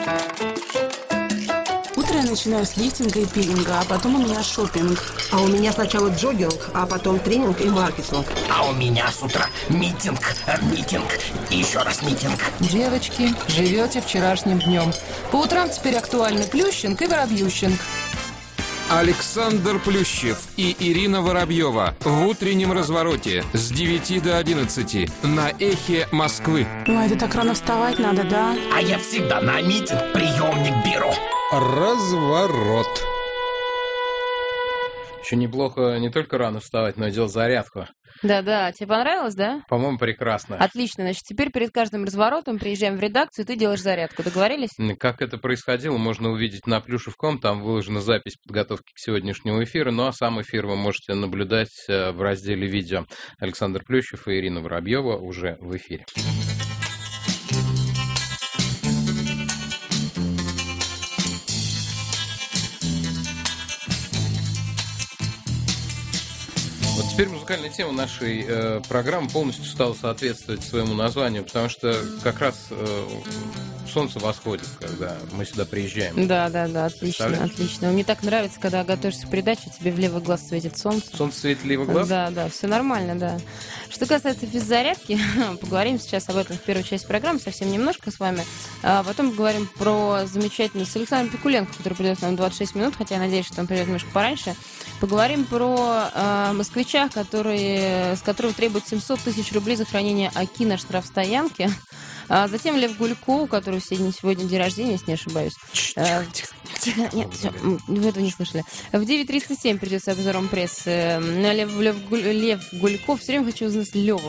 Утро я начинаю с лифтинга и пилинга, а потом у меня шопинг. А у меня сначала джогинг, а потом тренинг и маркетинг. А у меня с утра митинг и еще раз митинг. Девочки, живете вчерашним днем. По утрам теперь актуальны Плющенко и Воробьющенко. Александр Плющев и Ирина Воробьева в утреннем развороте с 9 до 11 на Эхе Москвы. Ой, это так рано вставать надо, да? А я всегда на митинг приемник беру. Разворот. Еще неплохо не только рано вставать, но и делать зарядку. Да-да, тебе понравилось, да? По-моему, прекрасно. Отлично, значит, теперь перед каждым разворотом приезжаем в редакцию, и ты делаешь зарядку. Договорились? Как это происходило, можно увидеть на Плюшев.ком, там выложена запись подготовки к сегодняшнему эфиру, ну а сам эфир вы можете наблюдать в разделе «Видео». Александр Плющев и Ирина Воробьева уже в эфире. Вот теперь музыкальная тема нашей программы полностью стала соответствовать своему названию, потому что как раз солнце восходит, когда мы сюда приезжаем. Да, отлично. Мне так нравится, когда готовишься к передаче, тебе в левый глаз светит солнце. Солнце светит в левый глаз? Да, все нормально, да. Что касается физзарядки, поговорим сейчас об этом в первой части программы, совсем немножко с вами. А потом поговорим про замечательный с Александром Пикуленко, который придет нам 26 минут, хотя я надеюсь, что он придет немножко пораньше. Поговорим про москвича, с которого требует 700 тысяч рублей за хранение АКИ на штрафстоянке. Затем Лев Гулько, у которого сегодня день рождения, если не ошибаюсь. Тихо, нет, все, вы этого не слышали. В 9:37 придется обзором прессы. Лев Гулько, все время хочу узнать Лёву.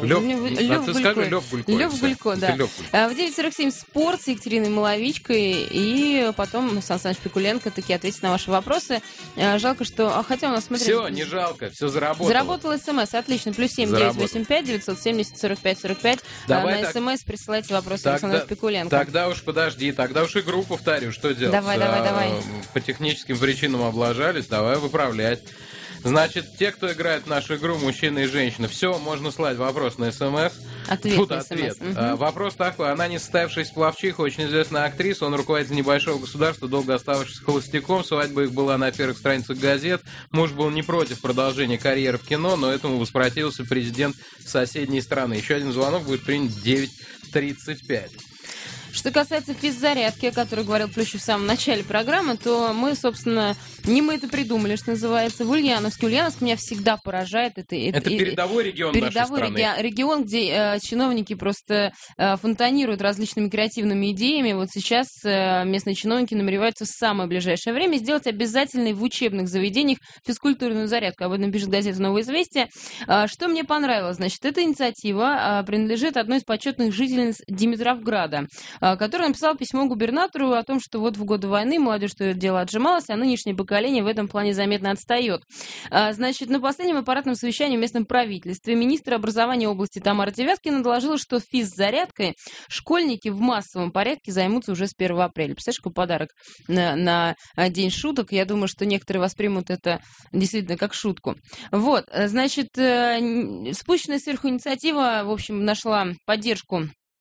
Лев Гулько, да. В 9:47 спорт с Екатериной Маловичкой. И потом Сан Саныч Пикуленко таки ответит на ваши вопросы. Жалко, что... Хотя у нас, смотрите... Все, не жалко, все заработало. Заработал СМС, отлично. +7 985 970 45 45. На СМС присылайте вопросы Александру Пикуленко. Тогда уж подожди, тогда уж игру повторю. Что делать? Давай. По техническим причинам облажались, давай выправлять. Значит, те, кто играет в нашу игру, мужчины и женщины, все, можно слать вопрос на СМС. Ответ. Вопрос такой. Она не состоявшаяся пловчиха, очень известная актриса, он руководитель небольшого государства, долго остававшийся холостяком, свадьба их была на первых страницах газет. Муж был не против продолжения карьеры в кино, но этому воспротивился президент соседней страны. Еще один звонок будет принят в 9:35. Что касается физзарядки, о которой говорил Плющев в самом начале программы, то мы, собственно, не мы это придумали, что называется, в Ульяновске. Ульяновск меня всегда поражает. Это передовой регион нашей страны. Регион, где чиновники просто фонтанируют различными креативными идеями. Вот сейчас местные чиновники намереваются в самое ближайшее время сделать обязательной в учебных заведениях физкультурную зарядку. Об этом пишет газета «Новое известие». Что мне понравилось? Значит, эта инициатива принадлежит одной из почетных жительниц Димитровграда, который написал письмо губернатору о том, что вот в годы войны молодежь то дело отжималась, а нынешнее поколение в этом плане заметно отстает. Значит, на последнем аппаратном совещании в местном правительстве министр образования области Тамара Девяткина доложила, что физзарядкой школьники в массовом порядке займутся уже с 1 апреля. Представляешь, какой подарок на День шуток? Я думаю, что некоторые воспримут это действительно как шутку. Вот, значит, спущенная сверху инициатива, в общем, нашла поддержку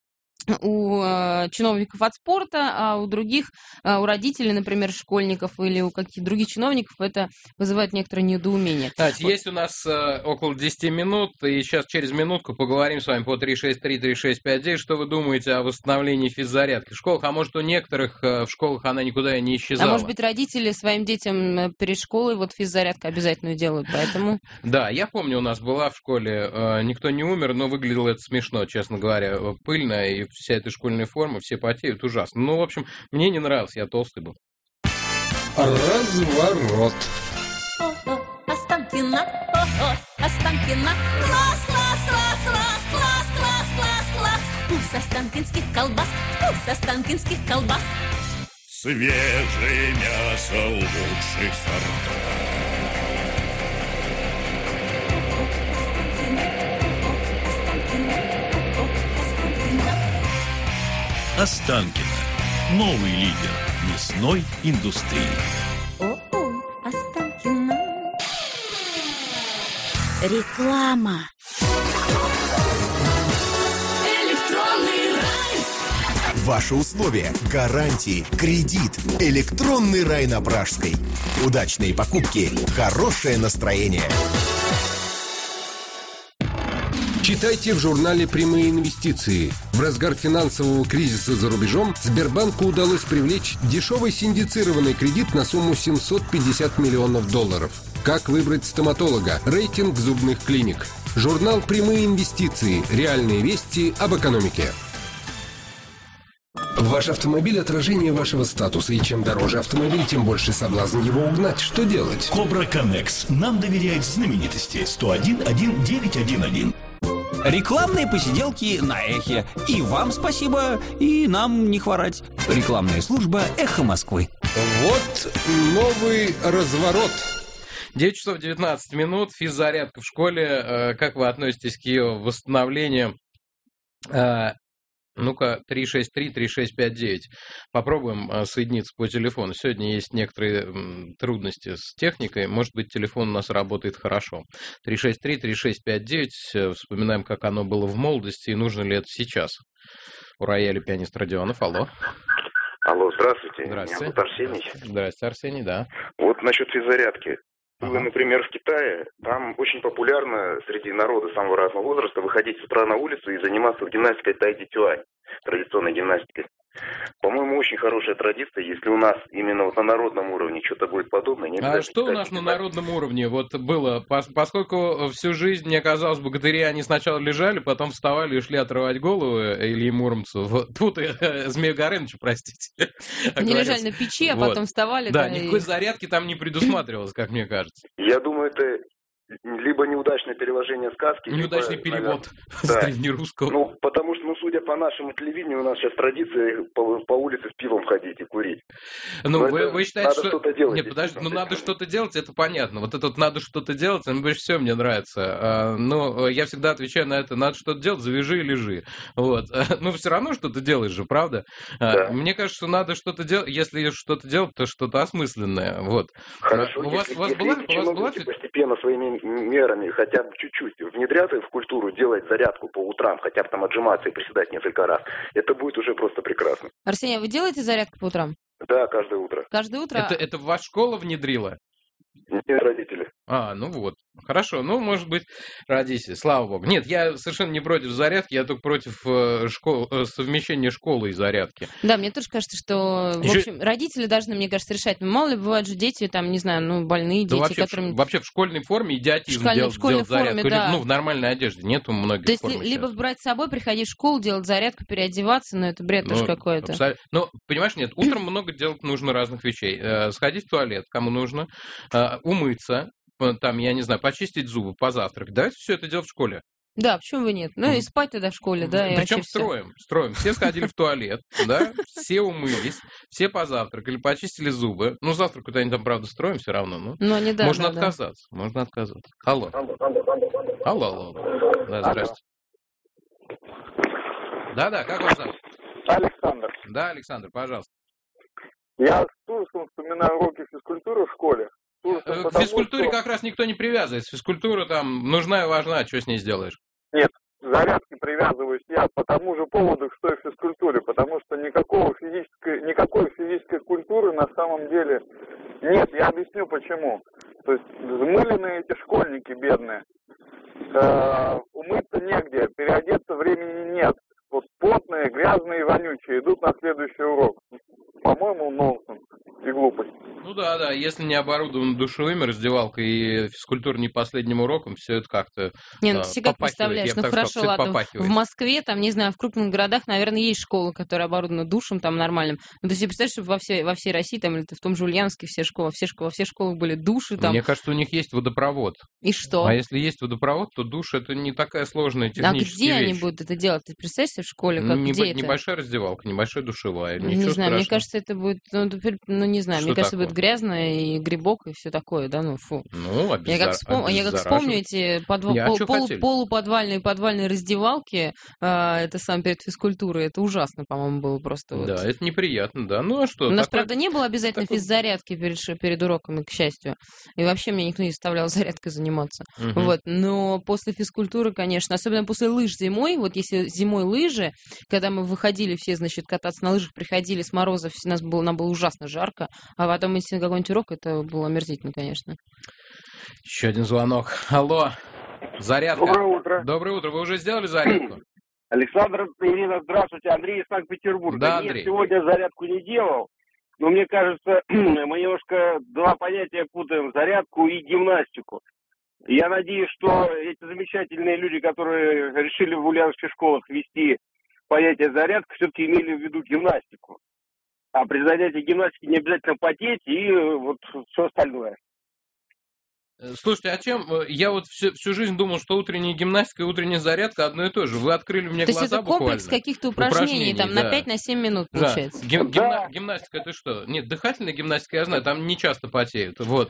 у чиновников от спорта, а у других, у родителей, например, школьников или у каких-то других чиновников это вызывает некоторое недоумение. Есть у нас около 10 минут, и сейчас через минутку поговорим с вами по 363-3659. Что вы думаете о восстановлении физзарядки в школах? А может, у некоторых в школах она никуда и не исчезала? А может быть, родители своим детям перед школой вот физзарядку обязательную делают, поэтому... Да, я помню, у нас была в школе, никто не умер, но выглядело это смешно, честно говоря, пыльно, и вся эта школьная форма, все потеют, ужасно. Ну, в общем, мне не нравилось, я толстый был. Разворот. Останкино, Останкино, класс, класс, класс, класс, класс, класс, класс, класс. Вкус останкинских колбас, вкус останкинских колбас. Свежее мясо лучших сортов. Останкино. Новый лидер мясной индустрии. Останкино. Реклама. Ваши условия, гарантии, кредит, электронный рай на Пражской. Удачные покупки, хорошее настроение. Читайте в журнале «Прямые инвестиции». В разгар финансового кризиса за рубежом Сбербанку удалось привлечь дешевый синдицированный кредит на сумму $750 миллионов. Как выбрать стоматолога? Рейтинг зубных клиник. Журнал «Прямые инвестиции». Реальные вести об экономике. Ваш автомобиль – отражение вашего статуса, и чем дороже автомобиль, тем больше соблазн его угнать. Что делать? Кобра Коннекс. Нам доверяют знаменитости. 101-1-911. Рекламные посиделки на Эхе. И вам спасибо, и нам не хворать. Рекламная служба «Эхо Москвы». Вот новый разворот. 9 часов 19 минут. Физзарядка в школе. Как вы относитесь к ее восстановлению? Ну-ка, 363-3659. Попробуем соединиться по телефону. Сегодня есть некоторые трудности с техникой. Может быть, телефон у нас работает хорошо. 363-3659. Вспоминаем, как оно было в молодости и нужно ли это сейчас. У рояля пианист Родионов. Алло. Алло, здравствуйте. Здравствуйте. Меня зовут Арсений. Здравствуйте, Арсений, да. Вот насчет физзарядки. Было, например, в Китае, там очень популярно среди народа самого разного возраста выходить с утра на улицу и заниматься гимнастикой тай-ди-тюань, традиционной гимнастикой. По-моему, очень хорошая традиция, если у нас именно вот на народном уровне что-то будет подобное. А что у нас на народном уровне вот было? Поскольку всю жизнь, мне казалось, богатыри, они сначала лежали, потом вставали и шли отрывать голову Ильи Муромцу. Тут Змею Горынычу, простите. Они лежали на печи, а потом вставали. Да, никакой зарядки там не предусматривалось, как мне кажется. Я думаю, это либо неудачное переложение сказки, неудачный либо, перевод с древнерусского. Ну, потому что, судя по нашему телевидению, у нас сейчас традиция по улице с пивом ходить и курить. Ну, вы считаете, надо что-то делать. Нет, подожди, надо что-то делать, это понятно. Вот это вот надо что-то делать, больше всего мне нравится. Но я всегда отвечаю на это, надо что-то делать, завяжи и лежи. Вот. Но все равно что-то делаешь же, правда? Да. Мне кажется, что надо что-то делать, если что-то делать, то что-то осмысленное. Вот. Хорошо, у вас была постепенно своими мерами хотя бы чуть-чуть внедрят в культуру, делать зарядку по утрам, хотя бы там отжиматься и приседать несколько раз, это будет уже просто прекрасно. Арсений, а вы делаете зарядку по утрам? Да, каждое утро. Каждое утро? Это ваша школа внедрила? Нет, родители. Ну вот. Хорошо, может быть, родители, слава богу. Нет, я совершенно не против зарядки, я только против совмещения школы и зарядки. Да, мне тоже кажется, что, в общем, родители должны, мне кажется, решать. Но мало ли, бывают же дети, там, не знаю, больные дети, которым... Вообще в школьной форме идиотизм делать зарядку. Да. В нормальной одежде. Нету многих форм. То есть, либо брать с собой, приходить в школу, делать зарядку, переодеваться, но это бред тоже какой-то. Ну, понимаешь, нет, утром много делать нужно разных вещей. Сходить в туалет, кому нужно, умыться, там, я не знаю, почистить зубы, позавтракать. Давайте все это делать в школе. Да, почему бы нет? Ну и спать тогда в школе, да. Причем строим. Все сходили в туалет, да, все умылись, все позавтракали, почистили зубы. Ну, завтракают они там, правда, строим все равно, можно отказаться. Алло. Алло. Да, здравствуйте. Да, как вас зовут? Александр. Да, Александр, пожалуйста. Я с ужасом вспоминаю уроки физкультуры в школе. К физкультуре как раз никто не привязывается. Физкультура там нужна и важна, что с ней сделаешь? Нет, к зарядке привязываюсь я по тому же поводу, что и в физкультуре, потому что никакой физической культуры на самом деле нет. Я объясню почему. То есть взмыленные эти школьники бедные, умыться негде, переодеться времени нет. Вот потные, грязные и вонючие идут на следующий урок. По-моему, нонсенс и глупость. Ну да, если не оборудован душевыми, раздевалкой и физкультура не последним уроком, все это как-то ты себе как представляешь? Ну хорошо, ладно, в Москве, там, не знаю, в крупных городах, наверное, есть школы, которые оборудованы душем там нормальным. Но ты себе представляешь, что во всей России, там, или в том же Ульяновске все школы были души там. Мне кажется, у них есть водопровод. И что? А если есть водопровод, то душ это не такая сложная техническая вещь. А где они будут это делать? Ты представляешь себе в школе, где это? Небольшая раздевалка, небольшая душевая. Не знаю, мне кажется, это будет, не знаю, мне кажется, будет грязно грязно, и грибок, и все такое, да, ну, фу. Ну, я как вспомню эти полуподвальные подвальные раздевалки, это сам перед физкультурой, это ужасно, по-моему, было просто. Да, это неприятно, да. Ну, а что? У нас, правда, не было обязательно физзарядки перед уроками, к счастью. И вообще меня никто не заставлял зарядкой заниматься. Вот. Но после физкультуры, конечно, особенно после лыж зимой, вот если зимой лыжи, когда мы выходили все, значит, кататься на лыжах, приходили с морозов, нам было ужасно жарко, а потом, если какой-нибудь урок, это было омерзительно, конечно. Еще один звонок. Алло, зарядка. Доброе утро. Доброе утро. Вы уже сделали зарядку? Александр, Ирина, здравствуйте. Андрей из Санкт-Петербурга. Да, Андрей. Я сегодня зарядку не делал, но мне кажется, мы немножко два понятия путаем: зарядку и гимнастику. Я надеюсь, что эти замечательные люди, которые решили в ульяновских школах ввести понятие зарядка, все-таки имели в виду гимнастику. А при занятии гимнастики не обязательно потеть и вот все остальное. Слушайте, а чем? Я вот всю жизнь думал, что утренняя гимнастика и утренняя зарядка одно и то же. Вы открыли мне глаза буквально. То есть это комплекс каких-то упражнений там, да. на 5-7 минут, получается. Да. Гимнастика это что? Нет, дыхательная гимнастика, я знаю, там не часто потеют. Вот.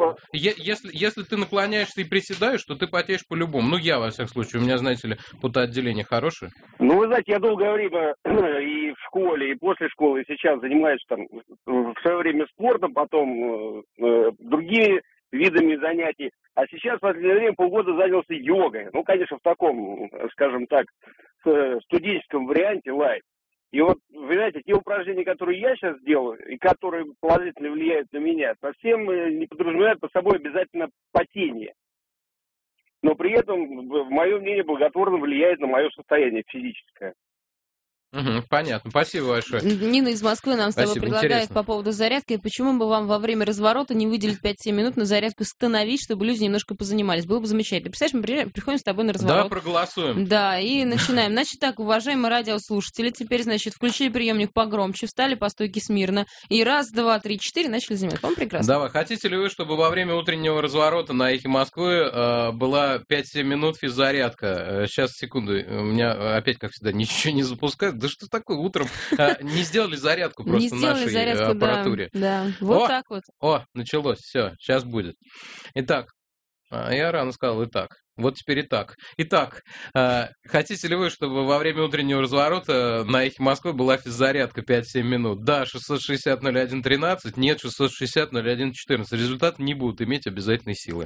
Если ты наклоняешься и приседаешь, то ты потеешь по-любому. Ну, я, во всяком случае, у меня, знаете ли, потоотделение хорошее. Ну, вы знаете, я долгое время и в школе, и после школы, и сейчас занимаюсь там в свое время спортом, потом другими видами занятий. А сейчас в последнее время полгода занялся йогой. Ну, конечно, в таком, скажем так, студенческом варианте лайт. И вот, вы знаете, те упражнения, которые я сейчас делаю, и которые положительно влияют на меня, совсем не подразумевают под собой обязательно потение. Но при этом, в моем мнении, благотворно влияет на мое состояние физическое. Понятно, спасибо большое. Нина из Москвы нам с тобой предлагает по поводу зарядки. Почему бы вам во время разворота не выделить 5-7 минут на зарядку «Становись», чтобы люди немножко позанимались? Было бы замечательно. Представляешь, мы приходим с тобой на разворот. Да, проголосуем. Да, и начинаем. Значит так, уважаемые радиослушатели, теперь, значит, включили приемник погромче, встали по стойке смирно, и 1, 2, 3, 4 начали заниматься. По-моему, прекрасно. Давай, хотите ли вы, чтобы во время утреннего разворота на «Эхе Москвы» была 5-7 минут физзарядка? Сейчас, секунду, у меня опять, как всегда, ничего не запускает. Да что такое, утром не сделали зарядку просто в нашей аппаратуре. Да, вот так вот. О, началось, все, сейчас будет. Итак, я рано сказал «итак». Вот теперь «итак». Итак, хотите ли вы, чтобы во время утреннего разворота на «Эхе Москвы» была физзарядка 5-7 минут? Да, 660-01-13, нет, 660-01-14. Результаты не будут иметь обязательной силы.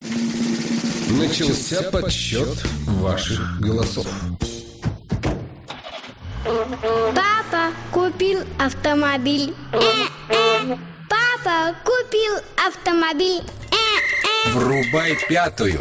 Начался подсчет ваших голосов. Папа купил автомобиль. Папа купил автомобиль. Врубай пятую.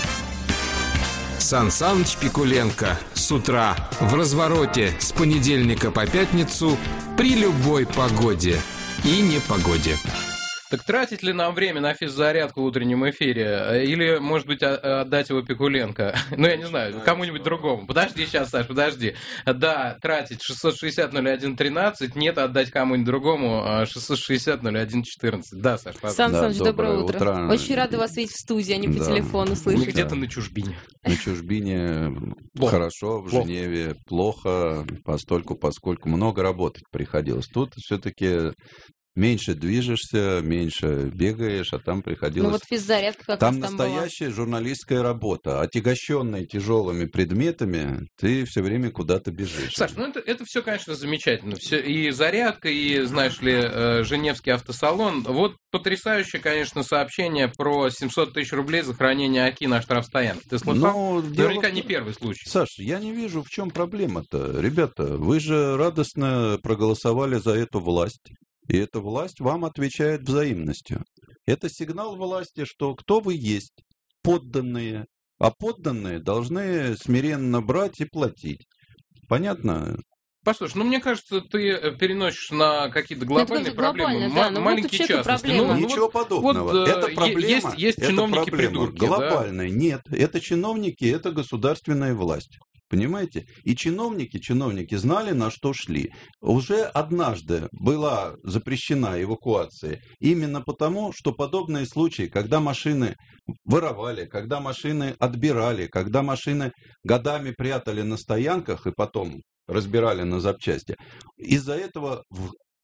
Сан Саныч Пикуленко с утра в развороте с понедельника по пятницу при любой погоде и непогоде. Так тратить ли нам время на физзарядку в утреннем эфире? Или, может быть, отдать его Пикуленко? Ну, я не знаю, кому-нибудь другому. Подожди сейчас, Саш, подожди. Да, тратить 660-01-13, нет, отдать кому-нибудь другому 660-01-14. Да, Саш, пожалуйста. Сан Саныч, доброе утро. Очень рада вас видеть в студии, а не по телефону слышать. Не где-то на чужбине. На чужбине хорошо, в Женеве плохо, поскольку много работать приходилось. Тут все-таки меньше движешься, меньше бегаешь, а там приходилось... Ну вот физзарядка как там раз там настоящая была. Журналистская работа. Отягощенная тяжелыми предметами, ты все время куда-то бежишь. Саш, ну это все, конечно, замечательно. Все, и зарядка, и, знаешь ли, Женевский автосалон. Вот потрясающее, конечно, сообщение про 700 тысяч рублей за хранение АКИ на штрафстоянке. Ты слышал? Наверняка не первый случай. Саш, я не вижу, в чем проблема-то. Ребята, вы же радостно проголосовали за эту власть. И эта власть вам отвечает взаимностью. Это сигнал власти, что кто вы есть, подданные. А подданные должны смиренно брать и платить. Понятно? Послушай, ну мне кажется, ты переносишь на какие-то глобальные проблемы, да, маленькие частности. Ничего подобного. Вот, это проблема. Есть чиновники-придурки. Глобальная. Да? Нет, это чиновники, это государственная власть. Понимаете? И чиновники знали, на что шли. Уже однажды была запрещена эвакуация именно потому, что подобные случаи, когда машины воровали, когда машины отбирали, когда машины годами прятали на стоянках и потом разбирали на запчасти, из-за этого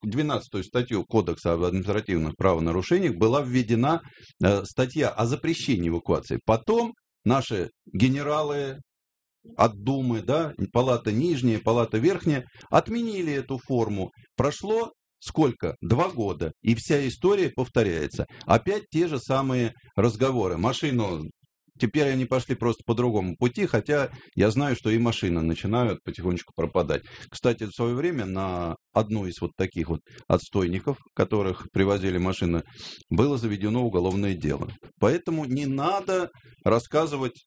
12-ю статью Кодекса об административных правонарушениях была введена статья о запрещении эвакуации. Потом наши генералы от Думы, да, палата нижняя, палата верхняя, отменили эту форму. Прошло сколько? 2 года. И вся история повторяется. Опять те же самые разговоры. Машину... Теперь они пошли просто по другому пути, хотя я знаю, что и машины начинают потихонечку пропадать. Кстати, в свое время на одну из вот таких вот отстойников, которых привозили машины, было заведено уголовное дело. Поэтому не надо рассказывать.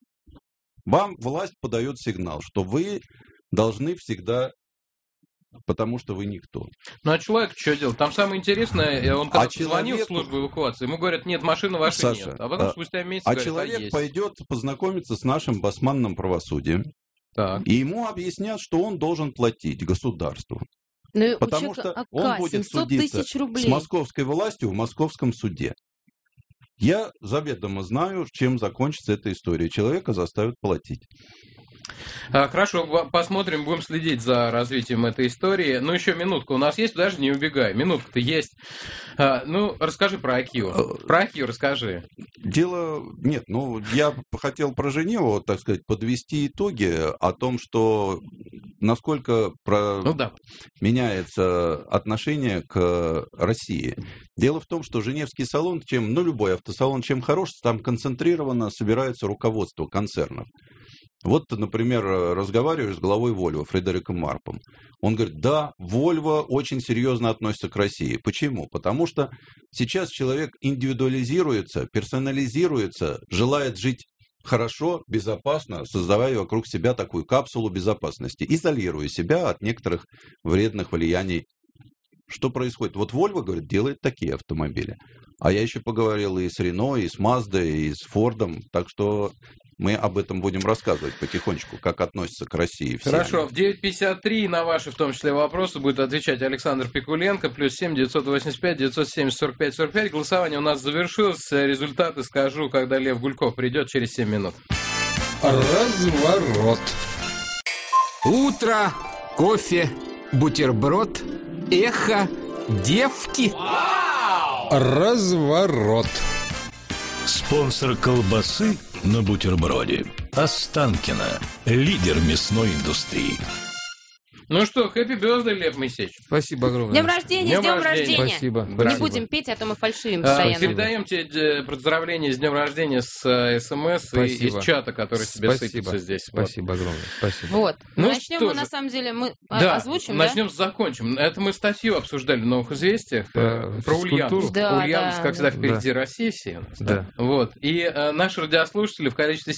Вам власть подает сигнал, что вы должны всегда... Потому что вы никто. Ну, а человек что делать? Там самое интересное, он когда звонил в службу эвакуации, ему говорят, нет, машины вашей Саша, нет. А потом спустя месяц говорят, человек есть. пойдет познакомиться с нашим басманным правосудием, и ему объяснят, что он должен платить государству. Ну, потому что он будет судиться с московской властью в московском суде. Я заведомо знаю, чем закончится эта история. Человека заставят платить. Хорошо, посмотрим, будем следить за развитием этой истории. Ну, еще минутка у нас есть, даже не убегай. Минутка-то есть. Ну, расскажи про Акию. Про Акию расскажи. Дело... Нет, я хотел про Женеву, так сказать, подвести итоги о том, что насколько меняется отношение к России. Дело в том, что Женевский салон, любой автосалон, чем хорош, там концентрированно собирается руководство концернов. Вот, например, разговариваю с главой Volvo Фредериком Марпом. Он говорит, да, Volvo очень серьезно относится к России. Почему? Потому что сейчас человек индивидуализируется, персонализируется, желает жить хорошо, безопасно, создавая вокруг себя такую капсулу безопасности, изолируя себя от некоторых вредных влияний. Что происходит? Вот Volvo, говорит, делает такие автомобили. А я еще поговорил и с Renault, и с Mazda, и с Ford. Так что мы об этом будем рассказывать потихонечку, как относятся к России все. Хорошо, в 9:53 на ваши, в том числе, вопросы будет отвечать Александр Пикуленко. +7 985 970 45 45. Голосование у нас завершилось. Результаты скажу, когда Лев Гульков придет через 7 минут. Разворот. Утро, кофе, бутерброд, эхо, девки. Разворот. Спонсор колбасы на бутерброде. Останкино. Лидер мясной индустрии. Ну что, хэппи бёрздэй, Лев Моисеевич. Спасибо огромное. Днем рождения, с днем рождения. Спасибо. Не будем петь, а то мы фальшивим постоянно. Передаем тебе поздравления с днем рождения с СМС и из чата, который тебе сыпется здесь. Спасибо огромное. Спасибо. Вот. Начнем мы, на самом деле, мы озвучим, начнем закончим. Это мы статью обсуждали в «Новых известиях» про Ульяновск. Ульяновск, как всегда, впереди России все. Вот. И наши радиослушатели в количестве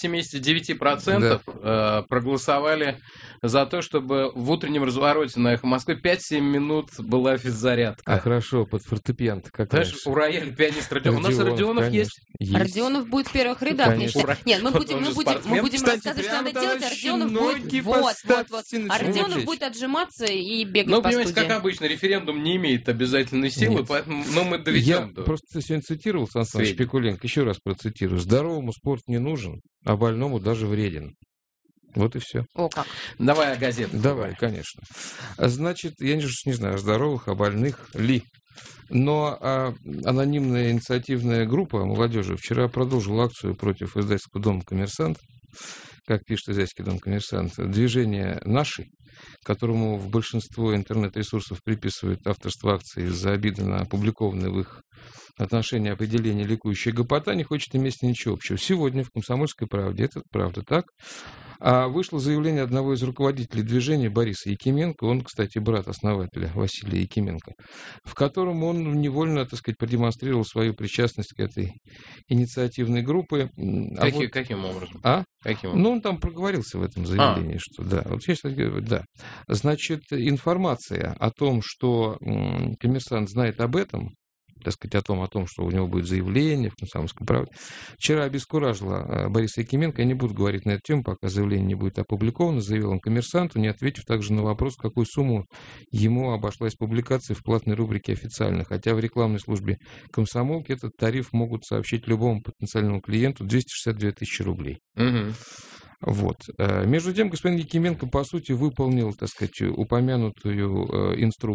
79% проголосовали за то, чтобы в утреннем развороте на «Эхо Москвы» 5-7 минут была физзарядка. Хорошо, под фортепиано-то как знаешь, у рояля пианист Родионов. У нас Родионов есть. Родионов будет в первых рядах. Нет, мы будем рассказывать, что надо делать, а Родионов будет... Вот. А Родионов будет отжиматься и бегать по студии. Ну, понимаете, как обычно, референдум не имеет обязательной силы, поэтому мы доведем до... Я просто сегодня цитировал Сан Саныч Пикуленко, еще раз процитирую. Здоровому спорт не нужен, а больному даже вреден. Вот и все. О, как. Давай газету. Давай, конечно. Значит, я не знаю, здоровых, а больных ли. Но анонимная инициативная группа молодежи вчера продолжила акцию против издательского дома «Коммерсант». Как пишет издательский дом «Коммерсант», движение «Наши», которому в большинство интернет-ресурсов приписывают авторство акции за обиды на опубликованные в их отношении определение «ликующая гопота», не хочет иметь с ним ничего общего. Сегодня в «Комсомольской правде», это правда так, вышло заявление одного из руководителей движения Бориса Якименко, он, кстати, брат основателя Василия Якименко, в котором он невольно, так сказать, продемонстрировал свою причастность к этой инициативной группе. Каким образом? Каким образом? Ну, он там проговорился в этом заявлении, что да. Вот сейчас да. Значит, информация о том, что «Коммерсант» знает об этом, так сказать, о том, что у него будет заявление в «Комсомольской правде», вчера обескуражила Бориса Якименко. Я не буду говорить на эту тему, пока заявление не будет опубликовано. Заявил он «Коммерсанту», не ответив также на вопрос, какую сумму ему обошлась публикация в платной рубрике «Официально». Хотя в рекламной службе «Комсомолки» этот тариф могут сообщить любому потенциальному клиенту 262 тысячи рублей. Вот. Между тем, господин Якименко, по сути, выполнил, так сказать, упомянутую инструкцию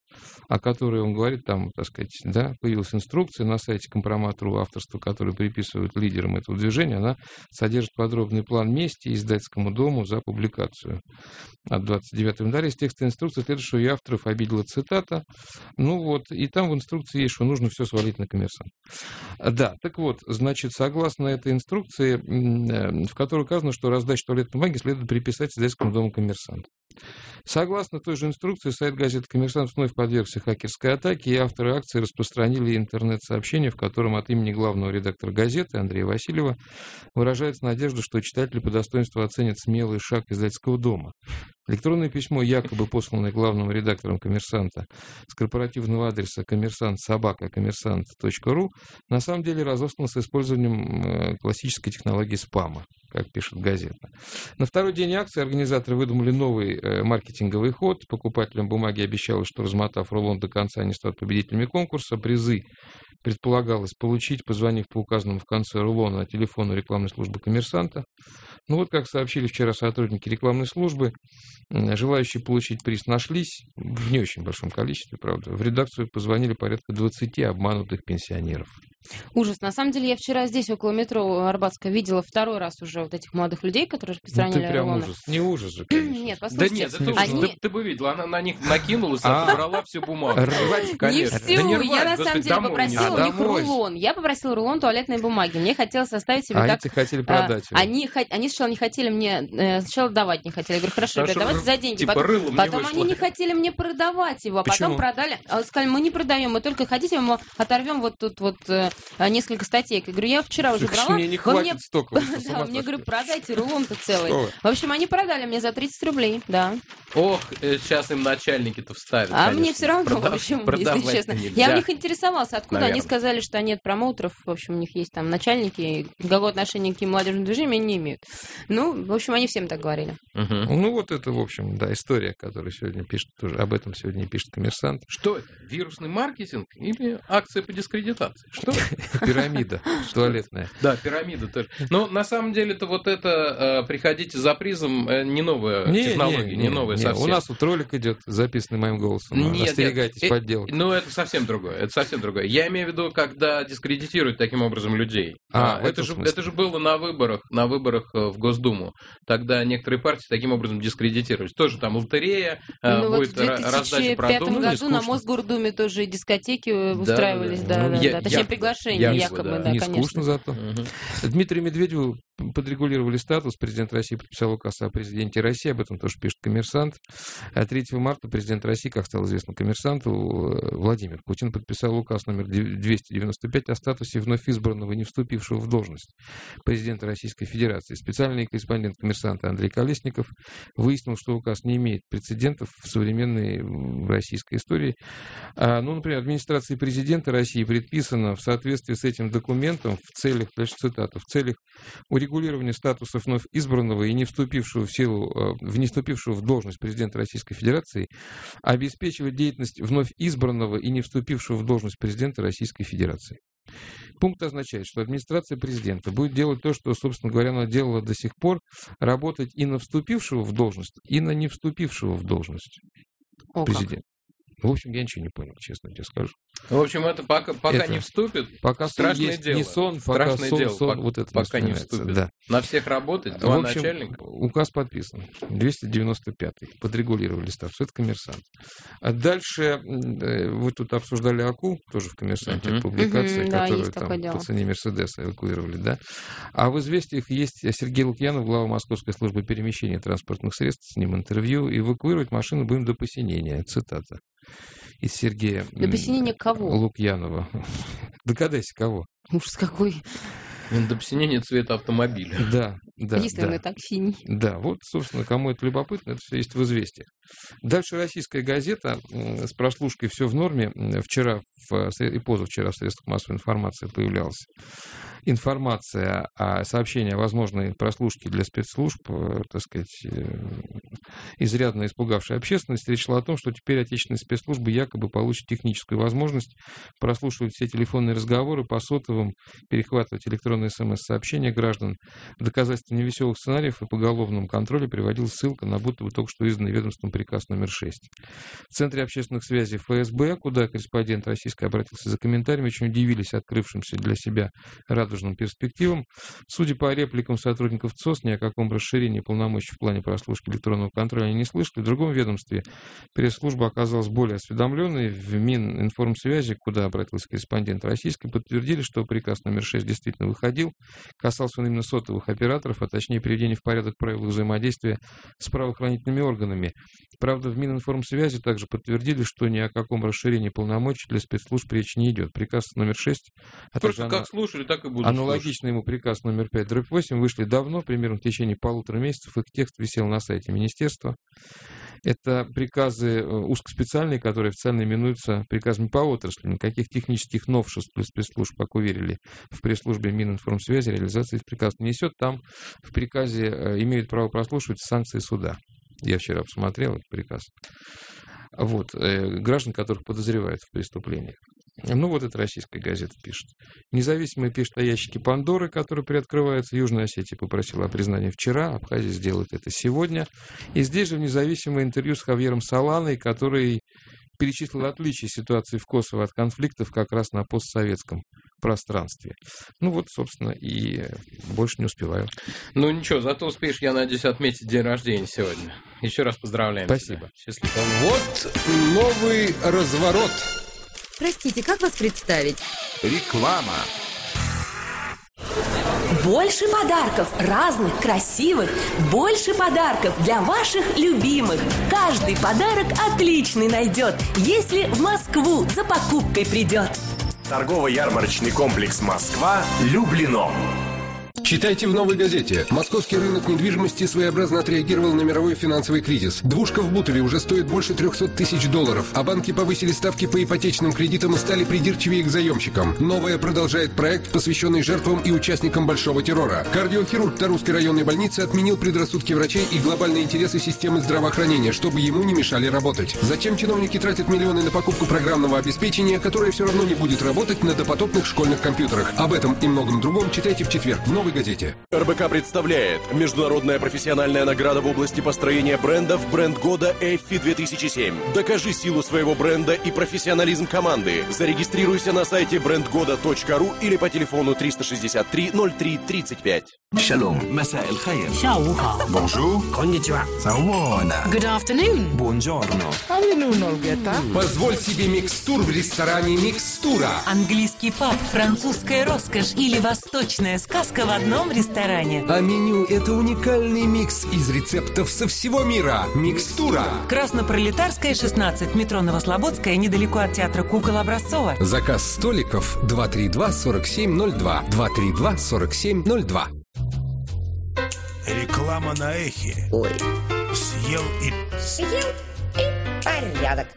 о которой он говорит, там, так сказать, да, появилась инструкция на сайте Компромат.ру, авторство, которое приписывают лидерам этого движения, она содержит подробный план мести издательскому дому за публикацию от 29 января. Из текста инструкции следует, что ее авторов обидела цитата. Ну вот, и там в инструкции есть, что нужно все свалить на «Коммерсант». Да, так вот, значит, согласно этой инструкции, в которой указано, что раздачу туалетной бумаги следует приписать издательскому дому «Коммерсант». Согласно той же инструкции, сайт газеты «Коммерсант» вновь подвергся хакерской атаке, и авторы акции распространили интернет-сообщение, в котором от имени главного редактора газеты Андрея Васильева выражается надежда, что читатели по достоинству оценят смелый шаг издательского дома. Электронное письмо, якобы посланное главным редактором «Коммерсанта» с корпоративного адреса коммерсант@коммерсант.ру, на самом деле разослано с использованием классической технологии спама, как пишет газета. На второй день акции организаторы выдумали новый маркетинговый ход. Покупателям бумаги обещалось, что, размотав рулон до конца, они станут победителями конкурса. Призы предполагалось получить, позвонив по указанному в конце рулона телефону рекламной службы «Коммерсанта». Ну вот, как сообщили вчера сотрудники рекламной службы, желающие получить приз нашлись в не очень большом количестве, правда. В редакцию позвонили порядка 20 обманутых пенсионеров. Ужас. На самом деле, я вчера здесь, около метро Арбатска, видела второй раз уже вот этих молодых людей, которые распространяли ты прям рулоны. ужас. Не ужас же, конечно. Нет, послушайте. Да нет, это ужас. Ты бы видела, она на них накинулась, отобрала всю бумагу. Не всю. Я на самом деле попросила у них рулон. Я попросила рулон туалетной бумаги. Мне хотелось оставить себе как... Они хотели продать его. Они сначала не хотели мне... Сначала давать не хотели. Я говорю, хорошо, ребят, давайте за деньги. Потом они не хотели мне продавать его, а потом продали. Сказали, мы не продаем, мы только хотите, мы оторвем вот тут вот несколько статей. Я говорю, я вчера уже брала. Мне не хватит столько. Да, мне, говорю, продайте рулон-то целый. В общем, они продали мне за 30 рублей, да. Ох, сейчас им начальники-то вставят, А мне все равно, в общем, если честно. Я у них интересовалась, откуда. Они сказали, что нет промоутеров, в общем, у них есть там начальники, какое отношение к молодежным движениям они не имеют. Ну, в общем, они всем так говорили. Ну, вот это, в общем, да, история, которую сегодня пишет, тоже об этом сегодня пишет «Коммерсант». Что это? Вирусный маркетинг или акция по дискредитации? Что это? Пирамида туалетная. Да, пирамида тоже. Но на самом деле-то вот это приходите за призом не новая технология, не новая совсем. У нас тут ролик идет, записанный моим голосом. Остерегайтесь подделок. Ну, это совсем другое. Это совсем другое. Я имею в виду, когда дискредитируют таким образом людей. Это же было на выборах в Госдуму. Тогда некоторые партии таким образом дискредитировались. Тоже там лотерея, будет раздача продуктов. В 2005 году на Мосгордуме тоже дискотеки устраивались, да. Точнее, приглашения якобы, да, не конечно. скучно зато. Дмитрию Медведеву подрегулировали статус. Президент России подписал указ о президенте России. Об этом тоже пишет «Коммерсант». 3 марта президент России, как стало известно «Коммерсанту», Владимир Путин подписал указ номер 295 о статусе вновь избранного и не вступившего в должность президента Российской Федерации. Специальный корреспондент «Коммерсанта» Андрей Колесников выяснил, что указ не имеет прецедентов в современной российской истории. Ну, например, администрации президента России предписано в соответствии с этим документом в целях, дальше цитата, в целях урегулирования статуса вновь избранного и не вступившего в должность президента Российской Федерации обеспечивать деятельность вновь избранного и не вступившего в должность президента Российской Федерации. Пункт означает, что администрация президента будет делать то, что, собственно говоря, она делала до сих пор, работать и на вступившего в должность, и на не вступившего в должность президента. В общем, я ничего не понял, честно тебе скажу. В общем, это пока не вступит, пока страшное есть дело. Не сон, пока сон, вот это пока не вступит. Да. На всех работать, два начальника. Указ подписан. 295-й. Подрегулировали статус. Это «Коммерсант». А дальше вы тут обсуждали АКУ, тоже в «Коммерсанте», публикация, которую там по цене Мерседеса эвакуировали, да? А в «Известиях» есть Сергей Лукьянов, глава Московской службы перемещения транспортных средств, с ним интервью. «Эвакуировать машину будем до посинения». Цитата из Сергея до посинения кого? Лукьянова. Догадайся, кого? Ужас какой. До посинения цвета автомобиля. Да. Если он и так синий. Да, вот, собственно, кому это любопытно, это все есть в «Известиях». Дальше российская газета с прослушкой «Все в норме». Вчера и позавчера в средствах массовой информации появлялась информация о сообщении о возможной прослушке для спецслужб, так сказать, изрядно испугавшей общественность. Речь шла о том, что теперь отечественные спецслужбы якобы получат техническую возможность прослушивать все телефонные разговоры по сотовым, перехватывать электронные СМС-сообщения граждан. В доказательство невеселых сценариев и поголовном контроле приводилась ссылка на будто бы только что изданный ведомством приказ номер 6. В Центре общественных связей ФСБ, куда корреспондент российский обратился за комментариями, очень удивились открывшимся для себя радужным перспективам. Судя по репликам сотрудников ЦОС, ни о каком расширении полномочий в плане прослушки электронного контроля они не слышали. В другом ведомстве пресс-служба оказалась более осведомленной. В Мининформсвязи, куда обратился корреспондент российский, подтвердили, что приказ номер 6 действительно выходил. Касался он именно сотовых операторов, а точнее приведения в порядок правил взаимодействия с правоохранительными органами. Правда, в Мининформсвязи также подтвердили, что ни о каком расширении полномочий для спецслужб речи не идет. Приказ номер 6... Просто как слушали, так и будут аналогично ему приказ номер 5/8 вышли давно, примерно в течение 1,5 месяцев. Их текст висел на сайте министерства. Это приказы узкоспециальные, которые официально именуются приказами по отрасли. Никаких технических новшеств для спецслужб, как уверили в пресс-службе Мининформсвязи, реализации приказ не несет. Там в приказе имеют право прослушивать санкции суда. Я вчера посмотрел этот приказ. Вот, граждан, которых подозревают в преступлениях. Ну, вот это российская газета пишет. Независимые пишут о ящике Пандоры, который приоткрывается. Южная Осетия попросила о признании вчера, Абхазия сделает это сегодня. И здесь же независимое интервью с Хавьером Соланой, который перечислил отличия ситуации в Косово от конфликтов как раз на постсоветском пространстве. Ну вот, собственно, и больше не успеваю. Ну ничего, зато успеешь, я надеюсь, отметить день рождения сегодня. Еще раз поздравляем. Спасибо. Счастливо. Вот новый разворот. Простите, как вас представить? Реклама. Больше подарков, разных, красивых. Больше подарков для ваших любимых. Каждый подарок отличный найдет, если в Москву за покупкой придет. Торгово-ярмарочный комплекс «Москва» Люблино. Читайте в «Новой газете». Московский рынок недвижимости своеобразно отреагировал на мировой финансовый кризис. Двушка в Бутове уже стоит больше $300 тысяч, а банки повысили ставки по ипотечным кредитам и стали придирчивее к заемщикам. «Новая» продолжает проект, посвященный жертвам и участникам большого террора. Кардиохирург Тарусской районной больницы отменил предрассудки врачей и глобальные интересы системы здравоохранения, чтобы ему не мешали работать. Зачем чиновники тратят миллионы на покупку программного обеспечения, которое все равно не будет работать на допотопных школьных компьютерах? Об этом и многом другом читайте в четверг в «Новой газете». РБК представляет международная профессиональная награда в области построения брендов «Бренд года EFFI 2007». Докажи силу своего бренда и профессионализм команды. Зарегистрируйся на сайте brandgoda.ru или по телефону 363 03 35. Шалом. مساء الخير. 下午好. Bonjour. Konnichiwa. Савона. Good afternoon. Buongiorno. Позволь себе микстур в ресторане «Микстура». Английский паб, французская роскошь или восточная сказка в одном ресторане. А меню – это уникальный микс из рецептов со всего мира. «Микстура». Краснопролетарская, 16, метро Новослободская, недалеко от театра «Кукол» Образцова. Заказ столиков 232-4702. 232-4702. Реклама на эхе. Ой. Съел и порядок.